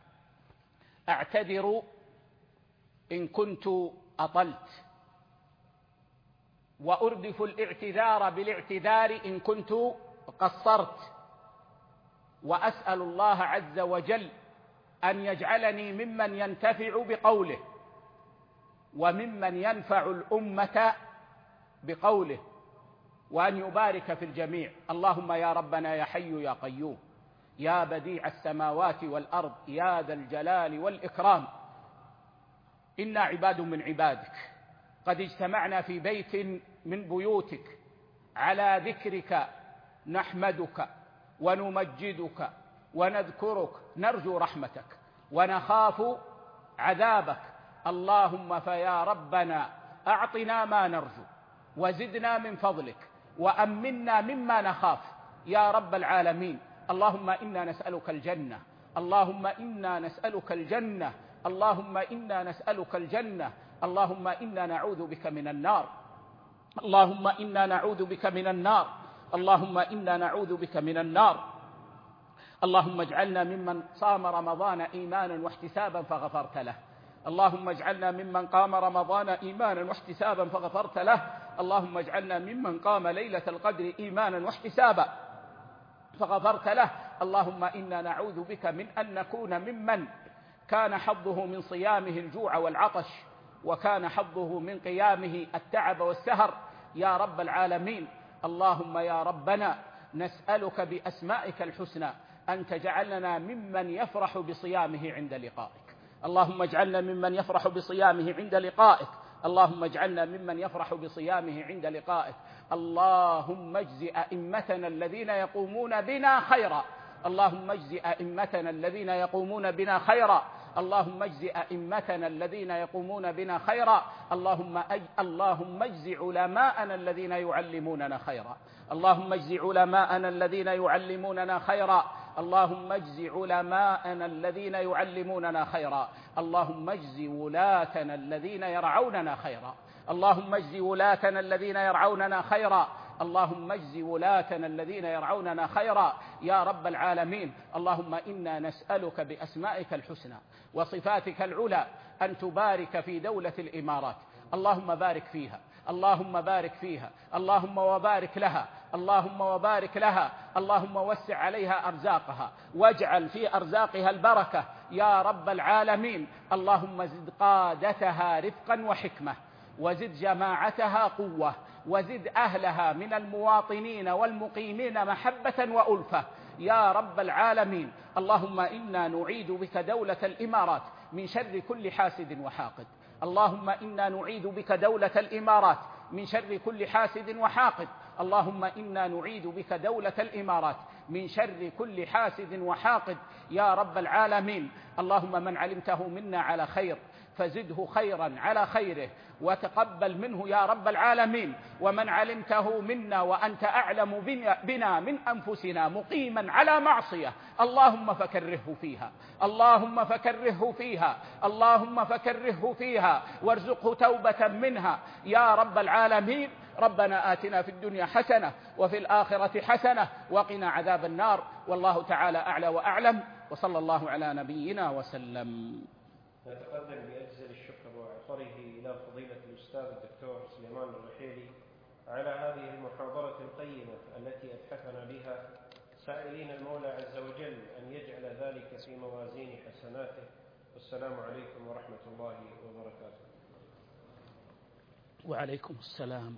أعتذر إن كنت أطلت، وأردف الاعتذار بالاعتذار إن كنت قصرت، وأسأل الله عز وجل أن يجعلني ممن ينتفع بقوله وممن ينفع الأمة بقوله، وأن يبارك في الجميع. اللهم يا ربنا يا حي يا قيوم يا بديع السماوات والأرض يا ذا الجلال والإكرام، إنا عباد من عبادك قد اجتمعنا في بيت من بيوتك على ذكرك نحمدك ونمجدك ونذكرك، نرجو رحمتك ونخاف عذابك. اللهم فيا ربنا أعطنا ما نرجو وزدنا من فضلك وأمنا مما نخاف يا رب العالمين. اللهم إنا نسألك الجنة، اللهم إنا نسألك الجنة، اللهم إنا نسألك الجنة، اللهم إنا نعوذ بك من النار، اللهم إنا نعوذ بك من النار، اللهم إنا نعوذ بك من النار. اللهم اجعلنا ممن صام رمضان إيمانا واحتسابا فغفرت له، اللهم اجعلنا ممن قام رمضان إيمانا واحتسابا فغفرت له، اللهم اجعلنا ممن قام ليلة القدر إيمانا واحتسابا فغفرت له. اللهم إنا نعوذ بك من أن نكون ممن كان حظه من صيامه الجوع والعطش وكان حظه من قيامه التعب والسهر يا رب العالمين. اللهم يا ربنا نسألك بأسمائك الحسنى أن تجعلنا ممن يفرح بصيامه عند لقائك، اللهم اجعلنا ممن يفرح بصيامه عند لقائك، اللهم اجعلنا ممن يفرح بصيامه عند لقائك. اللهم اجز أئمتنا الذين يقومون بنا خيرا، اللهم اجز أئمتنا الذين يقومون بنا خيرا، اللهم اجز أئمتنا الذين يقومون بنا خيرا، اللهم أج... اللهم اجز علماءنا الذين يعلموننا خيرا، اللهم اجز علماءنا الذين يعلموننا خيرا، اللهم اجز علماءنا الذين يعلموننا خيرا، اللهم اجز ولاتنا الذين يرعوننا خيرا، اللهم اجز ولاتنا الذين يرعوننا خيرا، اللهم اجز ولاتنا الذين يرعوننا خيرا يا رب العالمين. اللهم إنا نسألك بأسمائك الحسنى وصفاتك العلى أن تبارك في دولة الإمارات، اللهم بارك فيها، اللهم بارك فيها، اللهم وبارك لها، اللهم وبارك لها، اللهم وسع عليها أرزاقها واجعل في أرزاقها البركة يا رب العالمين. اللهم زد قادتها رفقا وحكمة، وزد جماعتها قوة، وزد أهلها من المواطنين والمقيمين محبة وألفة يا رب العالمين. اللهم إنا نعيد بك دولة الإمارات من شر كل حاسد وحاقد، اللهم إنا نعيد بك دولة الإمارات من شر كل حاسد وحاقد، اللهم إنا نعيد بك دولة الإمارات من شر كل حاسد وحاقد يا رب العالمين. اللهم من علمته منا على خير فزده خيرا على خيره وتقبل منه يا رب العالمين، ومن علمته منا وأنت أعلم بنا من أنفسنا مقيما على معصية اللهم فكرهه فيها، اللهم فكرهه فيها، اللهم فكرهه فيها وارزقه توبة منها يا رب العالمين. ربنا آتنا في الدنيا حسنة وفي الآخرة حسنة وقنا عذاب النار، والله تعالى أعلى وأعلم، وصلى الله على نبينا وسلم. نتقدم بأجزل الشكر وعطره إلى فضيلة الأستاذ الدكتور سليمان الرحيلي على هذه المحاضرة القيمة التي أتحفنا بها، سائلين المولى عز وجل أن يجعل ذلك في موازين حسناته. والسلام عليكم ورحمة الله وبركاته. وعليكم السلام.